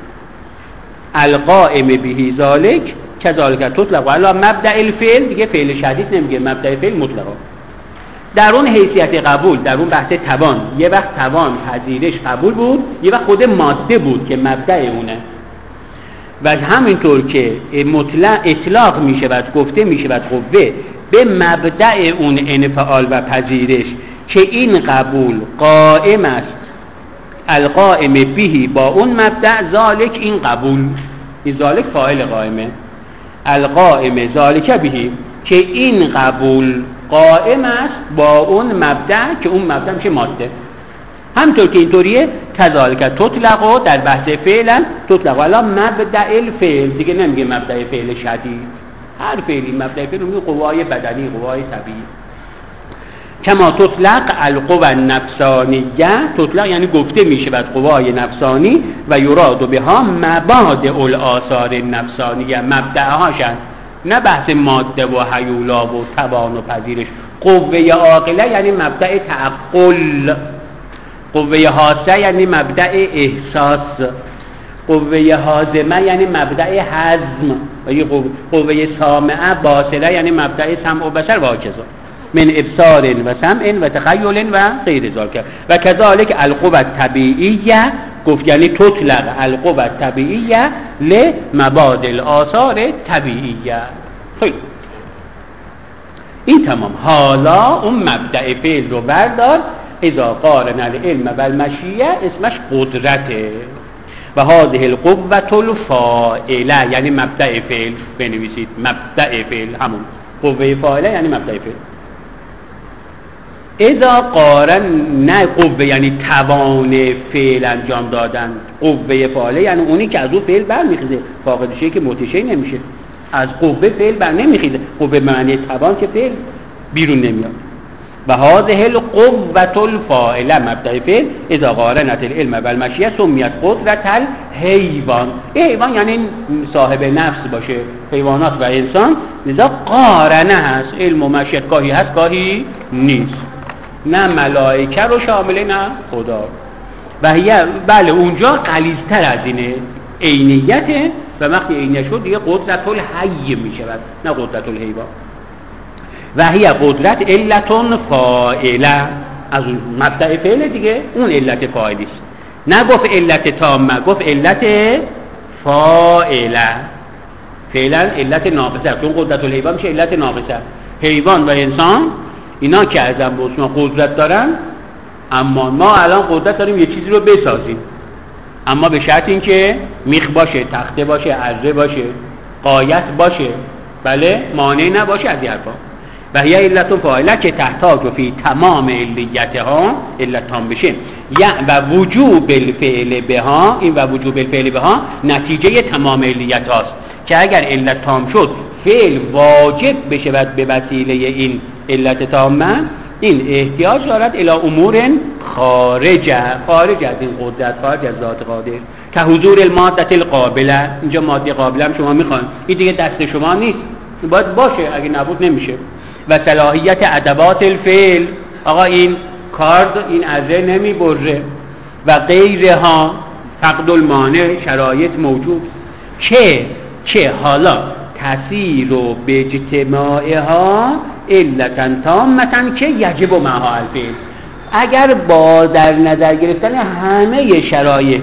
[SPEAKER 3] القائم به ذالک کذالک تطلق علی مبدأ الفعل. دیگه فعل شدید نمیگه، مبدأ فعل مطلقا. در اون حیثیت قبول، در اون بحث توان، یه وقت توان پذیرش قبول بود، یه وقت خود ماده بود که مبدأ اونه. و همینطور که مطلق اطلاق میشه و گفته میشه و قوه به مبدأ اون انفعال و پذیرش که این قبول قائم است، القائم بهی، با اون مبدأ، ذالک این قبول، این ذالک فاعل قائمه، القائم ذالک بهی که این قبول قائم است با اون مبدأ که اون مبدأ میشه ماده. همطور که اینطوریه کذالک تطلقو در بحث فعلا تطلق علی مبدأ الفعل. دیگه نمیگه مبدأ فعل شدید، هر فعلی مبدأ فعل میگه قوای بدنی، قوای طبیعی. کما تطلق القوا النفسانیه، تطلق یعنی گفته میشه بعد قوای نفسانی، و یراد بها مبادئ الآثار النفسانیه، مبدأهاشن، نه بحث ماده و هیولا و توان و پذیرش. قوه عاقله یعنی مبدأ تعقل، قوه حاسه یعنی مبدأ احساس، قوه حازمه یعنی مبدأ هضم، و قوه سامعه باصره یعنی مبدأ سمع و بصر و هکذا، من ابصار و سمع و تخیل و غیر ذالک. و کذالک القوه الطبیعیه، گفت یعنی تطلق القوه الطبیعیه لمبادئ الاثار طبیعیه. خیلی این تمام. حالا اون مبدأ فعل رو بردار، اذا قارن العلم و المشیه اسمش قدرته. و هذه القوة الفاعله یعنی مبدأ فعل بنویسید، مبدأ فعل همون قوه فاعله یعنی مبدأ فعل. اذا قارن نه قوه یعنی توان فعل انجام دادن، قوه فاعله یعنی اونی که از اون فعل برمیخیزه، فاقد شی که متشی نمیشه، از قوه فعل بر نمیخیزه، قوه معنی توان که فعل بیرون نمیاد. و هذه القوة الفاعله مبدأ فعل اذا قارنت العلم و المشیه سمیت قدرت الحیوان. حیوان یعنی صاحب نفس باشه، حیوانات و انسان، لذا قارنه هست، علم و مشیت گاهی هست گاهی نیست، نه ملائکه رو شامله نه خدا. و بله اونجا غلیظتر از اینه، عینیته، و وقتی عینیت شد دیگه قدرت الحی میشود نه قدرت الحیوان. و هی قدرت علت فاعله، از اون مبدأ فعل دیگه، اون علت فاعلی است، نه گفت علت تامه، گفت علت فاعله. فعلا علت ناقصه، چون قدرت الحیوان میشه علت ناقصه. حیوان و انسان اینا که ازم بسما قدرت دارن، اما ما الان قدرت داریم یه چیزی رو بسازیم، اما به شرط این که میخ باشه، تخته باشه، اره باشه، غایت باشه، بله مانع نباشه از این حرفا. و هی علت فاعله که تحتاج فی تمام علیتها علت تام بشه، یعنی و وجوب الفعل بها، این و وجوب الفعل بها نتیجه تمام علیت هاست که اگر علت تام شد فعل واجب بشه و به وسیله این علت تامه، این احتیاج دارد الی امور خارجه، خارج از این قدرت، خارج از ذات قادر، که حضور الماده القابله. اینجا ماده قابله هم شما میخوان، این دیگه دست شما نیست، باید باشه، اگه نبود نمیشه. و صلاحیت ادوات الفعل، آقا این کارد این اره نمیبره و غیرها، فقد المانع، شرایط موجود که که حالا تأثیر و به اجتماعها علتن تامتن که یجب معها الفعل. اگر با در نظر گرفتن همه شرایط،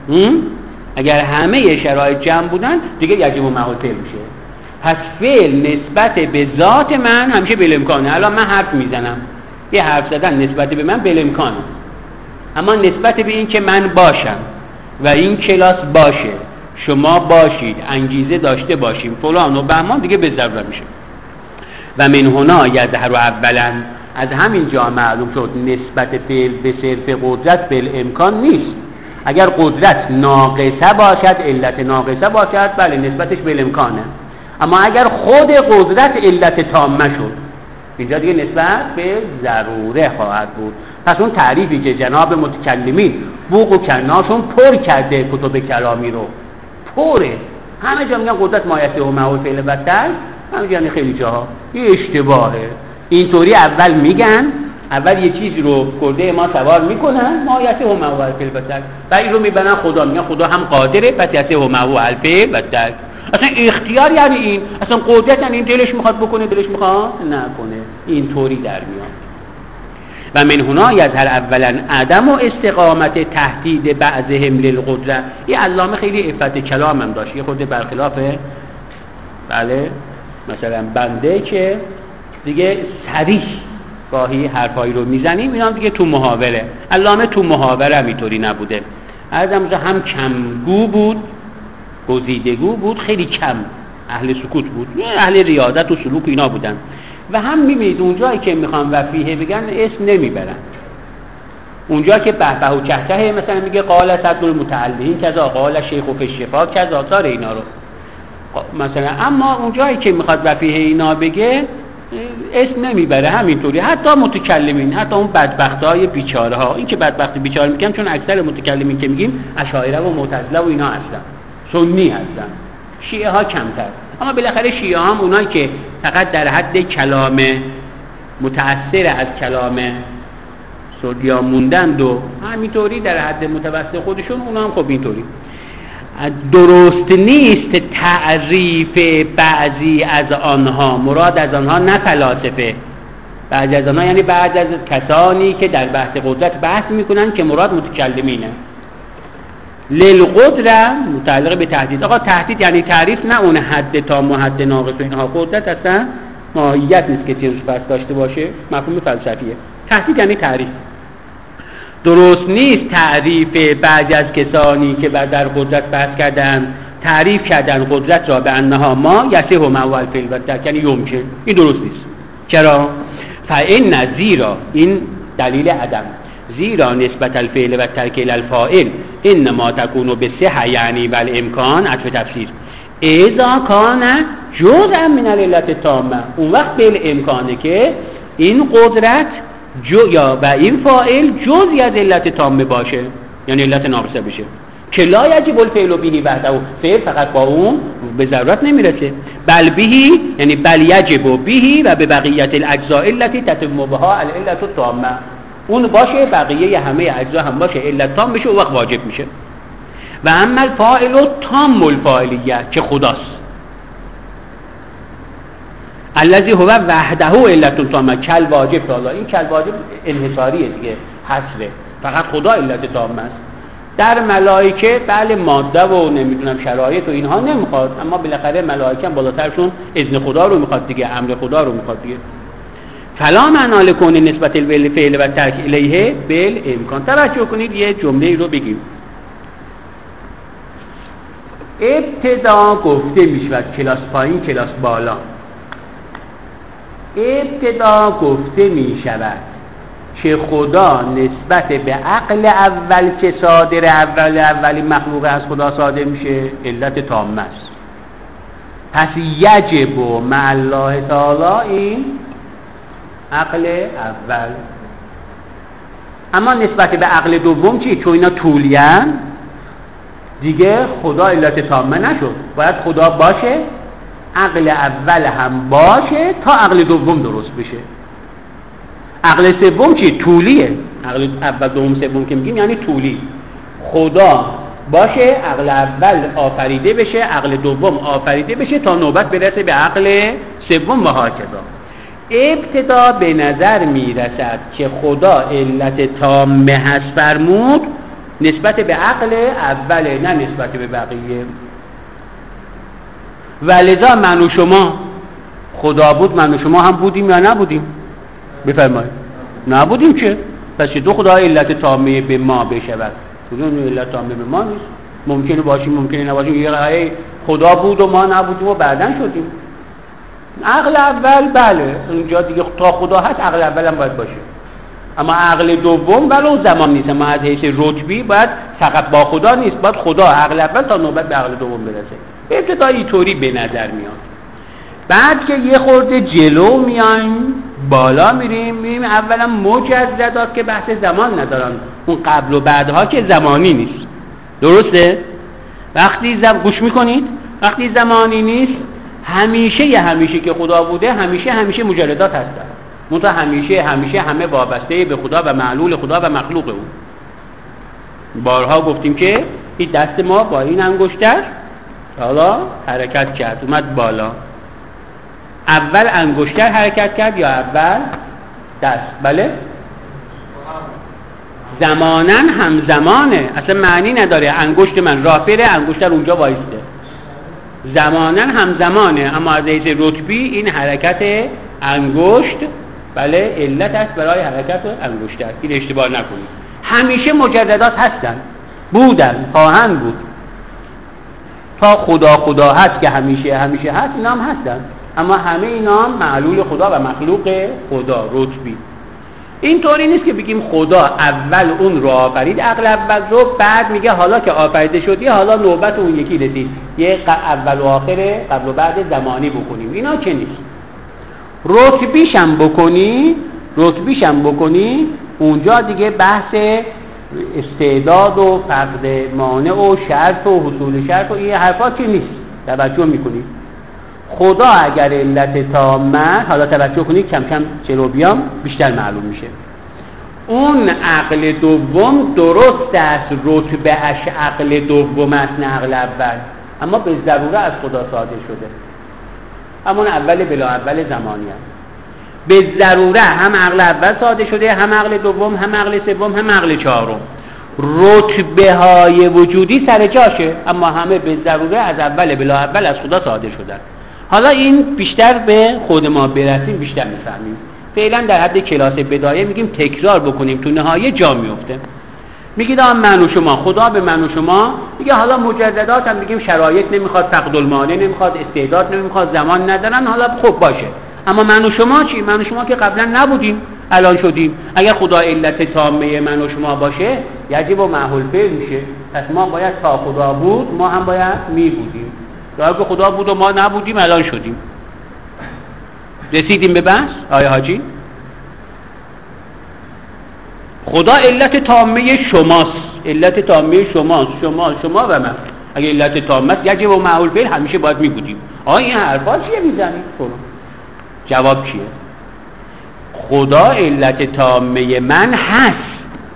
[SPEAKER 3] اگر همه شرایط جمع بودن دیگه یجب معها الفعل میشه. پس فعل نسبت به ذات من همیشه بالامکانه. الان من حرف میزنم، یه حرف زدن نسبت به من بالامکانه، اما نسبت به این که من باشم و این کلاس باشه، شما باشید، انگیزه داشته باشیم، فلان و بهمان، دیگه به ضرورت میشه. و من هنا یظهر اولا، از همین جا معلوم شد نسبت فعل به صرف قدرت بالامکان نیست. اگر قدرت ناقصه باشد، علت ناقصه باشد، بله نسبتش بالامکانه، اما اگر خود قدرت علت تامه شد، اینجا دیگه نسبت به ضروره خواهد بود. پس اون تعریفی که جناب متکلمین بوق و کناشون پر کرده کتب کلامی رو، پره، همه جا میگن قدرت مایسته و معول فعل بدتر، همه جا خیلی جاها یه اشتباهه. اینطوری اول میگن، اول یه چیزی رو کرده ما سوار میکنن، مایسته و معول فعل بدتر، و این رو میبنن خدا، میگن خدا هم قادره، پس یسته و معول فعل بدتر. اصلا اختیار یعنی این، اصلا قدرت یعنی این، دلش میخواد بکنه، دلش میخواد نکنه، اینطوری در میاد. و من هنا یظهر اولا عدم و استقامت تهدید بعضهم للقدرت. این علامه خیلی عفت کلام هم داشت، یه خورده برخلاف بله مثلا بنده که دیگه صریح گاهی حرفایی رو میزنیم، اینا دیگه تو محاوره. علامه تو محاوره هم اینطوری نبوده، ازم هم کمگو بود، گزیدگو بود، خیلی کم اهل سکوت بود، اهل ریاضت و سلوک اینا بودن. و هم میبینید اونجایی که میخوان وفیه بگن اسم نمیبرن، اونجا که به به و چهچه مثلا میگه قال صدر المتعلمین کذا، قال شیخ و فشفا کذا، سار اینا رو مثلا، اما اونجایی که میخواد وفیه اینا بگه اسم نمیبره همینطوری. حتی متکلمین، حتی اون بدبختای بیچاره ها، این که بدبخت بیچاره میگم چون اکثر متکلمین که میگیم اشاعره و معتزله و اینا هستن، سنی هستن، شیعه ها کمتر، اما بالاخره شیعه هم اونایی که فقط در حد کلام متأثر از کلام سودیا موندند و همینطوری در حد متوسط خودشون، اونا هم خب اینطوری. درست نیست تعریف بعضی از آنها، مراد از آنها نه فلاسفه، بعضی از آنها یعنی بعضی از کسانی که در بحث قدرت بحث میکنن که مراد متکلمینه. للقدره متعلق به تهدید. آقا تهدید یعنی تعریف، نه اون حد تا حد ناقص و اینها. قدرت اصلا ماهیت نیست که چیزی فرض داشته باشه، مفهوم فلسفیه. تحقیق یعنی تعریف. درست نیست تعریف بعضی از کسانی که بعد در قدرت بحث کردن تعریف کردن قدرت را به انها ما یسه هم اول فعل و ترک، یعنی یمکن. این درست نیست. چرا؟ فإن زیرا، این دلیل عدم، زیرا نسبت الفعل و ترک الی الفاعل انما تکون بصحه یعنی والامکان عطف تفسیر اذا کان جزءا من العلت التامه. اون وقت فعل امکانه که این قدرت جو یا و این فاعل جزئی از علت تامه باشه، یعنی علت ناقصه بشه که لا یجب الفعل به وحده، فعل فقط با اون به ضرورت نمیرسه، بل به یعنی بل یجب به و به بقیت الاجزاء التي تتم بها العلت التامه، اون باشه بقیه همه اجزا هم باشه علت تام بشه، اون وقت واجب میشه. و اما الفاعل تام الفاعلیه که خداست، الذی هو وحده علت تامه کل واجب تعالی. این کل واجب انحصاریه دیگه، حصره، فقط خدا علت تامه است. در ملائکه بله ماده و نمیدونم شرایط و اینها نمیخواد، اما بالاخره ملائکه هم بالاترشون اذن خدا رو میخواد دیگه، امر خدا رو میخواد دیگه. فلا معنا لکون نسبت الفعل و ترک الیه بالامکان. توجه کنید یه جمله رو بگیم. ابتدا گفته میشود کلاس پایین کلاس بالا. ابتدا گفته میشود که خدا نسبت به عقل اول که صادر اول اولی مخلوق از خدا صادر میشه علت تامه است. پس یجب مع الله تعالی این عقل اول. اما نسبت به عقل دوم چی؟ چون اینا طولیان دیگه خدا علت تامه نشد، باید خدا باشه عقل اول هم باشه تا عقل دوم درست بشه. عقل سوم چی؟ طولیه. عقل اول دوم سوم که میگیم یعنی طولی. خدا باشه عقل اول آفریده بشه، عقل دوم آفریده بشه تا نوبت برسه به عقل سوم و هاکذا. ابتدا به نظر میرسد که خدا علت تامه هست فرمود نسبت به عقل اوله، نه نسبت به بقیه. ولذا من و شما خدا بود، من و شما هم بودیم یا نبودیم؟ بفرمایید نبودیم که. پس دو خدا علت تامه به ما بشود، کدوم علت تامه به ما نیست. ممکنه باشیم ممکنه نباشیم، یه رأی خدا بود و ما نبودیم و بعدن شدیم. عقل اول بله اونجا دیگه تا خدا هست عقل اول هم باید باشه، اما عقل دوم ولو زمان نیست، اما از حیث رتبی باید فقط با خدا نیست، باید خدا عقل اول تا نوبت به عقل دوم برسه. ابتدایی طوری به نظر میاد. بعد که یه خورده جلو میایم بالا میریم میریم اولا مجددات که بحث زمان ندارن، اون قبل و بعدها که زمانی نیست. درسته؟ وقتی زم... گوش میکنید؟ وقتی زمانی نیست همیشه یه همیشه که خدا بوده همیشه همیشه مجردات هستن، منتها همیشه همیشه همه وابسته به خدا و معلول خدا و مخلوق او. بارها گفتیم که این دست ما با این انگشتر حالا حرکت کرد اومد بالا. اول انگشتر حرکت کرد یا اول دست؟ بله زمانن همزمانه، اصلا معنی نداره انگشت من راه بره انگشتر اونجا وایسته. زمانن همزمانه، اما از حیث رتبی این حرکت انگشت بله علت است برای حرکت انگشتر. این اشتباه نکنید. همیشه مجددات هستن، بودن، خواهند بود تا خدا خدا هست که همیشه همیشه هست، اینا هم هستن، اما همه اینا هم معلول خدا و مخلوق خدا رتبی. این طوری نیست که بگیم خدا اول اون رو آفرید عقل اول رو، بعد میگه حالا که آفریده شدی حالا نوبت اون یکی رسید یه اول و آخر قبل و بعد زمانی بکنیم. اینا که نیست. رتبیشم بکنی رتبیشم بکنی اونجا دیگه بحث استعداد و فقد مانع و شرط و حصول شرط و این حرفا که نیست. توجه میکنید خدا اگر علت تامه، حالا توجه کنید کم کم چلو بیام بیشتر معلوم میشه. اون عقل دوم درست است رتبه اش عقل دوم است نه عقل اول، اما به ضروره از خدا صادر شده، همون اول بلا اول زمانی است. به ضروره هم عقل اول صادر شده، هم عقل دوم، هم عقل سوم، هم عقل چهارم. رتبه های وجودی سر جاشه، اما همه به ضروره از اول بلا اول از خدا صادر شدن. حالا این بیشتر به خود ما برسیم بیشتر میفهمیم. فعلا در حد کلاس بدایه میگیم تکرار بکنیم، تو نهایه جا میفته. میگید آن من و شما، خدا به من و شما میگه حالا مجددات هم میگیم شرایط نمیخواد، فقد المانع نمیخواد، استعداد نمیخواد، زمان ندارن، حالا خب باشه. اما من و شما چی؟ من و شما که قبلا نبودیم الان شدیم. اگر خدا علت تامه من و شما باشه یجب و معهول فعل میشه. پس ما باید تا خدا بود ما هم باید می بودیم. تا که خدا بود و ما نبودیم الان شدیم. رسیدیم به بحث آیه حاجی؟ خدا علت تامه شماست، علت تامه شماست، شما شما و من. اگه علت تامه است یجب و معهول فعل همیشه باید می بودیم. آ این حرفا چیه میزنید شما؟ جواب چیه؟ خدا علت تامه من هست.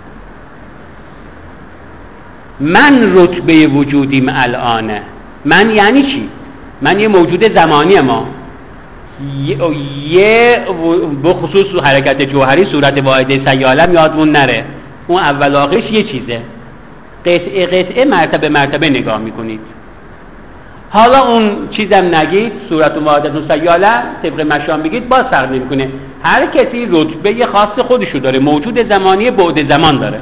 [SPEAKER 3] من رتبه وجودیم الانه. من یعنی چی؟ من یه موجود زمانی، ما یه بخصوص حرکت جوهری صورت واحده سیالم یادمون نره، اون اول آخرش یه چیزه. قطعه قطعه مرتبه مرتبه نگاه میکنید. حالا اون چیزم نگید صورت واحده سیاله طبق مشام بگید باز فرق نمیکنه. هر کسی رتبه خاص خودشو داره، موجود زمانی بعد زمان داره.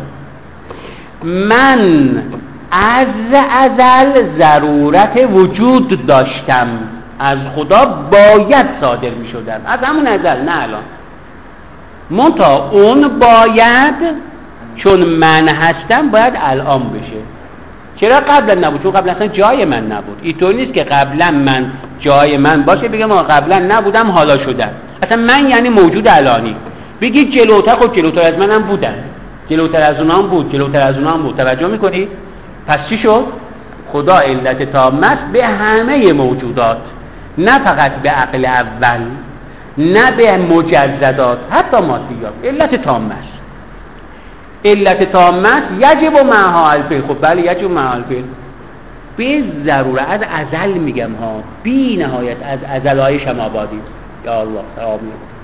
[SPEAKER 3] من از ازل ضرورت وجود داشتم، از خدا باید صادر می شدم، از همون ازل، نه الان. منتها اون باید چون من هستم باید الان بشه. چرا قبلا نبود؟ چون قبلا اصلا جای من نبود. اینطور نیست که قبلا من جای من باشه بگم ما قبلا نبودم حالا شدم. اصلا من یعنی موجود الانی. بگید جلوتر، خب جلوتر از منم بودن، جلوتر از اونام بود، جلوتر از اونام بود. توجه میکنید؟ پس چی شد؟ خدا علت تامه به همه موجودات، نه فقط به عقل اول، نه به مجزدات، حتی مادیات. علت تامه است. علت تامه یجب و معها الفعل. خب بله یجب و معها الفعل به ضرورت. از ازل میگم ها، بی نهایت از ازلهای شمابادی. یا الله ثواب میده.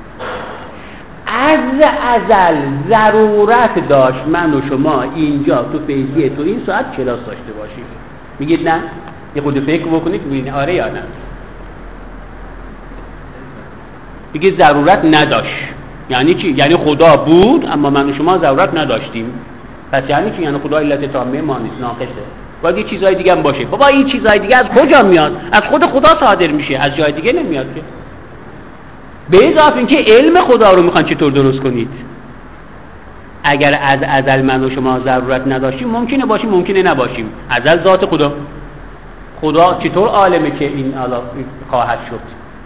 [SPEAKER 3] از ازل ضرورت داشت من و شما اینجا تو فیضیه تو این ساعت کلاس داشته باشیم. میگید نه؟ یه خود فکر بکنید ببینید آره یا نه. بگید ضرورت نداشت یعنی چی؟ یعنی خدا بود اما من و شما ضرورت نداشتیم. پس یعنی چی؟ یعنی خدا علت تامه ما نیست، ناقصه. باید یه چیزای دیگه هم باشه. بابا این چیزای دیگه از کجا میاد؟ از خود خدا صادر میشه، از جای دیگه نمیاد که. به اضافه اینکه علم خدا رو میخوان چطور درست کنید؟ اگر از ازل من و شما ضرورت نداشتیم ممکنه باشیم، ممکنه نباشیم. ازل ذات خدا. خدا چطور عالمه که این الا خواهد شد؟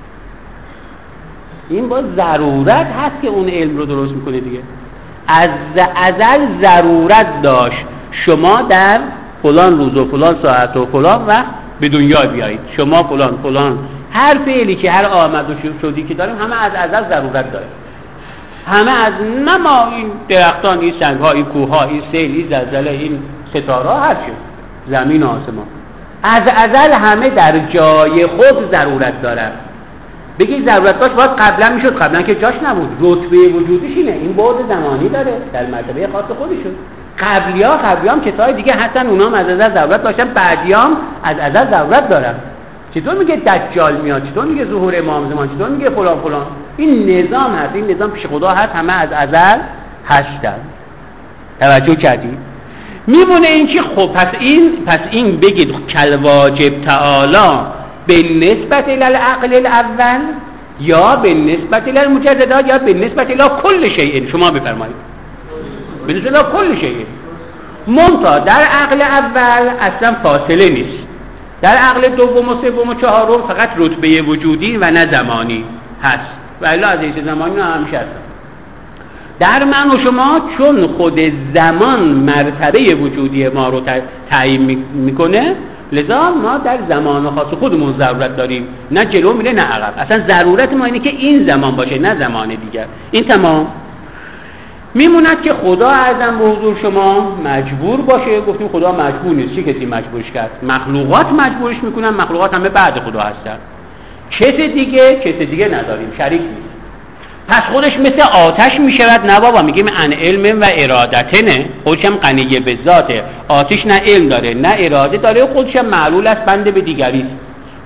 [SPEAKER 3] این با ضرورت هست که اون علم رو درست میکنه دیگه. از ازل ضرورت داشت شما در فلان روز و فلان ساعت و فلان وقت به دنیا بیایید. شما فلان فلان هر فعلی که هر آمد و شدی که داریم همه از ازل ضرورت داره. همه از نما این درختان، این سنگ‌ها، این کوه‌ها، این سیل، این زلزله، این ستاره، هر چی، زمین و آسمان، از ازل همه در جای خود ضرورت دارن. بگی ضرورت داشت باید قبلا میشد، قبلا که جاش نبود. رتبه وجودش اینه، این بعد زمانی داره در مرتبه خاص خودشون. قبلی‌ها قبلی‌ها هم کسای دیگه هستن، اونا هم از ازل ضرورت داشتن، بعدیام از ازل ضرورت دارن. چطور میگه دجال میاد؟ چطور میگه ظهور امام زمان؟ چطور میگه فلان فلان؟ این نظام هست، این نظام پیش خدا هست، همه از ازل هستن. توجه کردید؟ میمونه این که خب پس این پس این بگید کل واجب تعالی به نسبت العقل الاول یا به نسبت المجددات یا به نسبت الی کل شیء. شما بفرمایید. به نسبت الی کل شیء. منتها در عقل اول اصلا فاصله نیست. در عقل دوم و سوم و چهارم فقط رتبه وجودی و نه زمانی هست. و الا از این زمانی همیشه هست. در من و شما چون خود زمان مرتبه وجودی ما رو تعیین میکنه، لذا ما در زمان خاص خودمون ضرورت داریم، نه جلو میره نه عقب. اصلا ضرورت ما اینه که این زمان باشه نه زمان دیگر. این تمام. میموند که خدا اعظم به حضور شما مجبور باشه. گفتیم خدا مجبور نیست. چه کسی مجبورش کرد؟ مخلوقات مجبورش میکنن. مخلوقات همه بعد خدا هستن. کس دیگه کس دیگه نداریم، شریک نیست. پس خودش مثل آتش میشود. نه بابا، میگیم ان علم و ارادتنه. خودش هم غنیه به ذاته. آتش نه علم داره نه اراده داره، خودش هم معلول است، بنده به دیگری است.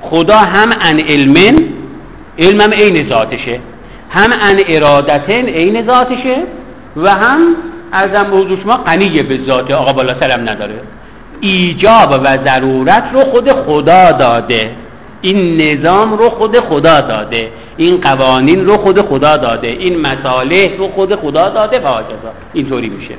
[SPEAKER 3] خدا هم ان علمن، علمم عین ذاتشه، هم ان ارادتن عین ذاتشه و هم ارزم به حضور شما غنی به ذات، آقا بالاتر هم نداره. ایجاب و ضرورت رو خود خدا داده، این نظام رو خود خدا داده، این قوانین رو خود خدا داده، این مصالح رو خود خدا داده و هاکذا. اینطوری میشه.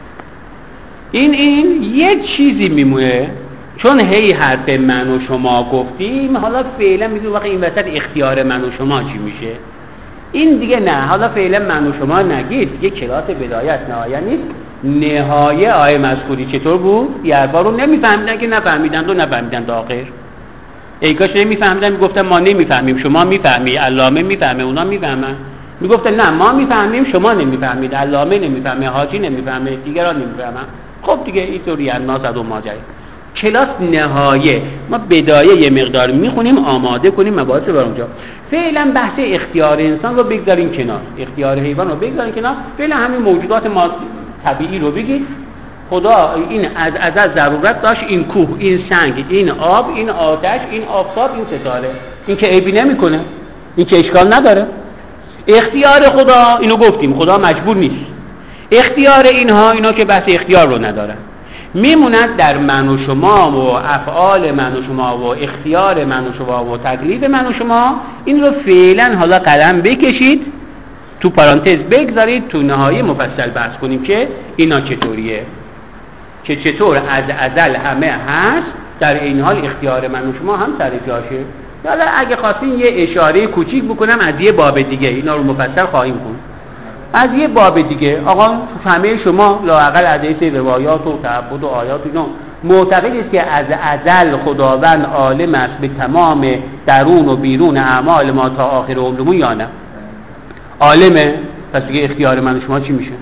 [SPEAKER 3] این این یه چیزی میمونه، چون هی حرف من و شما گفتیم، حالا فعلا میدونم واقعا این وسط اختیار من و شما چی میشه. این دیگه نه، حالا فعلا من و شما نگید، یه کلاس بدایت نهایت نیست. نهایه آیه مذکوری چطور بود؟ یه حرفا رو نمیفهمیدن که نفهمیدن و نفهمیدن تا آخر. ای کاش نمیفهمیدن، میگفتن ما نمیفهمیم، شما میفهمی، علامه میفهمه، اونا میفهمن. میگفتن نه ما میفهمیم، شما نمیفهمید، علامه نمیفهمه، حاجی نمیفهمه، دیگران نمیفهمن. خب دیگه اینطوری الناس و ماجرا. کلاس نهایه ما بدایه یه مقدار میخونیم، آماده کنیم مباحث رو اونجا. فعلا بحث اختیار انسان رو بگذاریم کنار، اختیار حیوان رو بگذاریم کنار، فعلا همین موجودات ما طبیعی رو بگید. خدا این از ازل ضرورت داشت، این کوه، این سنگ، این آب، این آتش، این آفتاب، این ستاره، این که عیبی نمیکنه، این که اشکال نداره. اختیار خدا اینو گفتیم، خدا مجبور نیست. اختیار اینها اینا که بحث اختیار رو ندارن، میموند در من و شما و افعال من و شما و اختیار من و شما و تکلیف من و شما. این رو فعلا حالا قلم بکشید، تو پرانتز بگذارید، تو نهایه مفصل بحث کنیم که اینا چطوریه، که چطور از ازل همه هست، در این حال اختیار من و شما هم سر جاشه. حالا اگه خواستین یه اشاره کوچیک بکنم از یه باب دیگه، اینا رو مفصل خواهیم کن از یه باب دیگه. آقا همه شما لااقل از این روایات و تعبد و آیات اینا معتقد است که از ازل خداوند عالم است به تمام درون و بیرون اعمال ما تا آخر عمرمون یا نه؟ عالمه. پس دیگه اختیار من و شما چی میشه؟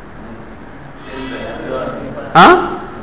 [SPEAKER 3] ها؟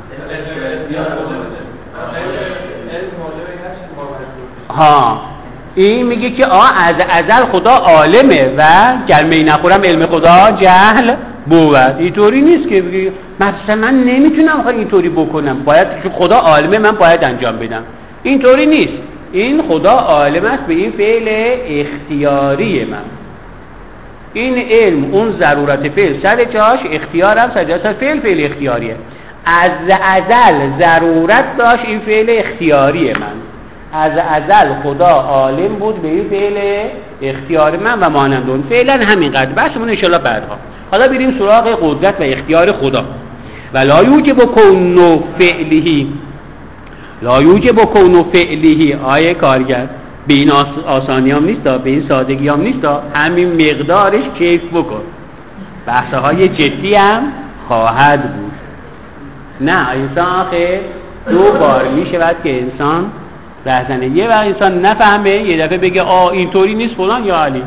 [SPEAKER 3] ها این میگه که آه از ازل خدا عالمه و گرمی نخورم علم خدا جهل بود. اینطوری نیست که بگی مثلا من نمیتونم اینطوری بکنم، باید خدا عالمه من باید انجام بدم. اینطوری نیست. این خدا عالم است به این فعل اختیاری من. این علم اون ضرورت فعل سر جاش، اختیارم سر جاش، فعل فعل اختیاریه. از ازل ضرورت داشت این فعل اختیاری من. از ازل خدا عالم بود به این فعل اختیار من و مانند اون. فعلا همینقدر بحثمون ان شاءالله بعدها. حالا بریم سراغ قدرت و اختیار خدا. ولا یوجب کون فعله، لا یوجب کون فعله آیه کارگر به این آسانی هم نیست، به این سادگی هم نیست، همین مقدارش کیف بکن. بحثهای جدی هم خواهد بود. نه انسان آخه دو بار می شود که انسان بحثنه، یه وقت انسان نفهمه یه دفعه بگه آه اینطوری نیست فلان یا علی،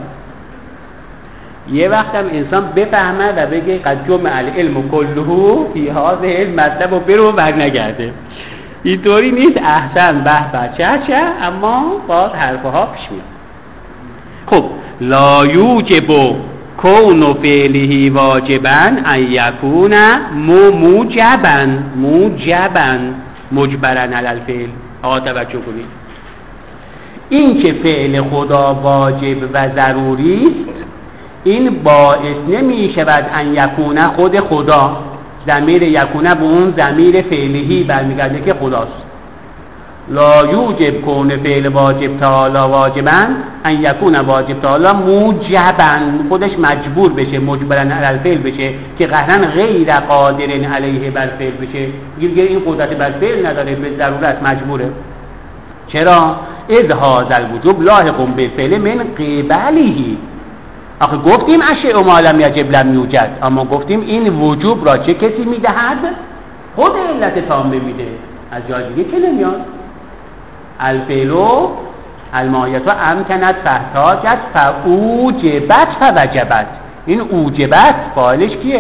[SPEAKER 3] یه وقت هم انسان بفهمه و بگه قد جمع العلم کلهو فی هذا علم مطلب و برو بر نگرده. اینطوری نیست. احسن بحث بچه چه، اما باز حرفها پیش میاد. خب لا یوجب کون فعله واجبا ان یکون موجبا موجبا مجبرا علی الفعل. آقا توجه کنید، این که فعل خدا واجب و ضروری است این باعث نمی شود ان یکون خود خدا، ضمیر یکونه به اون ضمیر فعلهی برمیگرده که خداست. لا یوجب کون فعل واجب تعالی واجبا ان یکون واجب تعالی موجبا، خودش مجبور بشه، مجبرا علی الفعل بشه که قهرن غیر قادر علیه بر فعل بشه. دیگه این قدرت بر فعل نداره، به ضرورت مجبوره. چرا؟ اذ هذا الوجوب لاحق بالفعل من قبله. آخه گفتیم اشیاء ما لم یجب لم یوجد، اما گفتیم این وجوب را چه کسی میدهد؟ خود علت تامه میده، از جای دیگه که نمیاد. الفعلو المایتو امکنت فحتاجت فاوجبت فوجبت. این اوجبت فاعلش کیه؟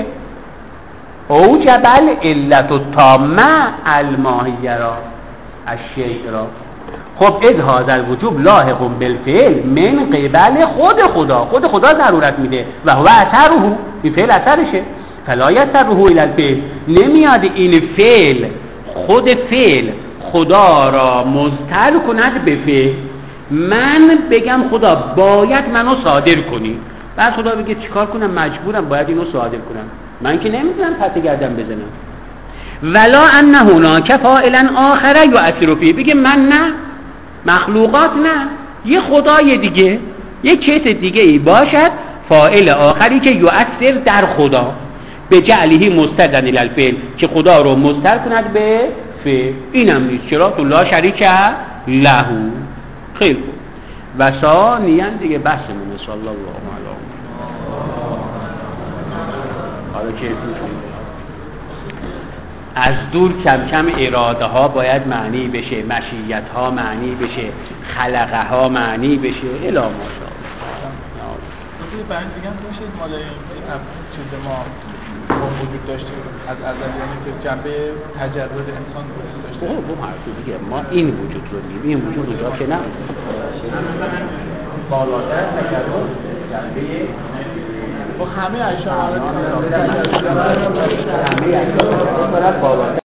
[SPEAKER 3] اوجبل علت التامه الماهیه را الشیء را. خب اذ هذا الوجوب لاحق بالفعل من قبل خود خدا، خود خدا ضرورت میده و هو اثره، این فعل اثرشه. فلا یسره الی الفعل، نمیاد این فعل خود فعل خدا را مضطر کند به فعل. من بگم خدا باید منو صادر کنی، بعد خدا بگه چیکار کنم، مجبورم باید اینو صادر کنم، من که نمیتونم پس گردن بزنم. ولا ان هناک فاعلا آخر یؤثر فیه، بگه من نه، مخلوقات نه، یه خدای دیگه، یه کس دیگه ای باشد فاعل آخری که یؤثر در خدا به جعله مستدن الالفعل، که خدا رو مستر کند به فعل. اینم نیست، چرا؟ تو لا شریک له. خیلی خوب. و ثانیاً دیگه بحثمون صلی الله علیه و حالا که از دور کم کم اراده ها باید معنی بشه، مشیت ها معنی بشه، خلقه ها معنی بشه، الی ماشاءالله.
[SPEAKER 4] مثل برای دیگه هم میشه مال این چیز ما با وجود داشته از ازل، یعنی که جنبه تجرد انسان وجود داشته.
[SPEAKER 3] اوه بو حرفی دیگه، ما این وجود رو میگیم، این وجود رو که نه بالاتر تجرد جنبه
[SPEAKER 4] با همه اشیاء همه اشیاء
[SPEAKER 3] بالاتر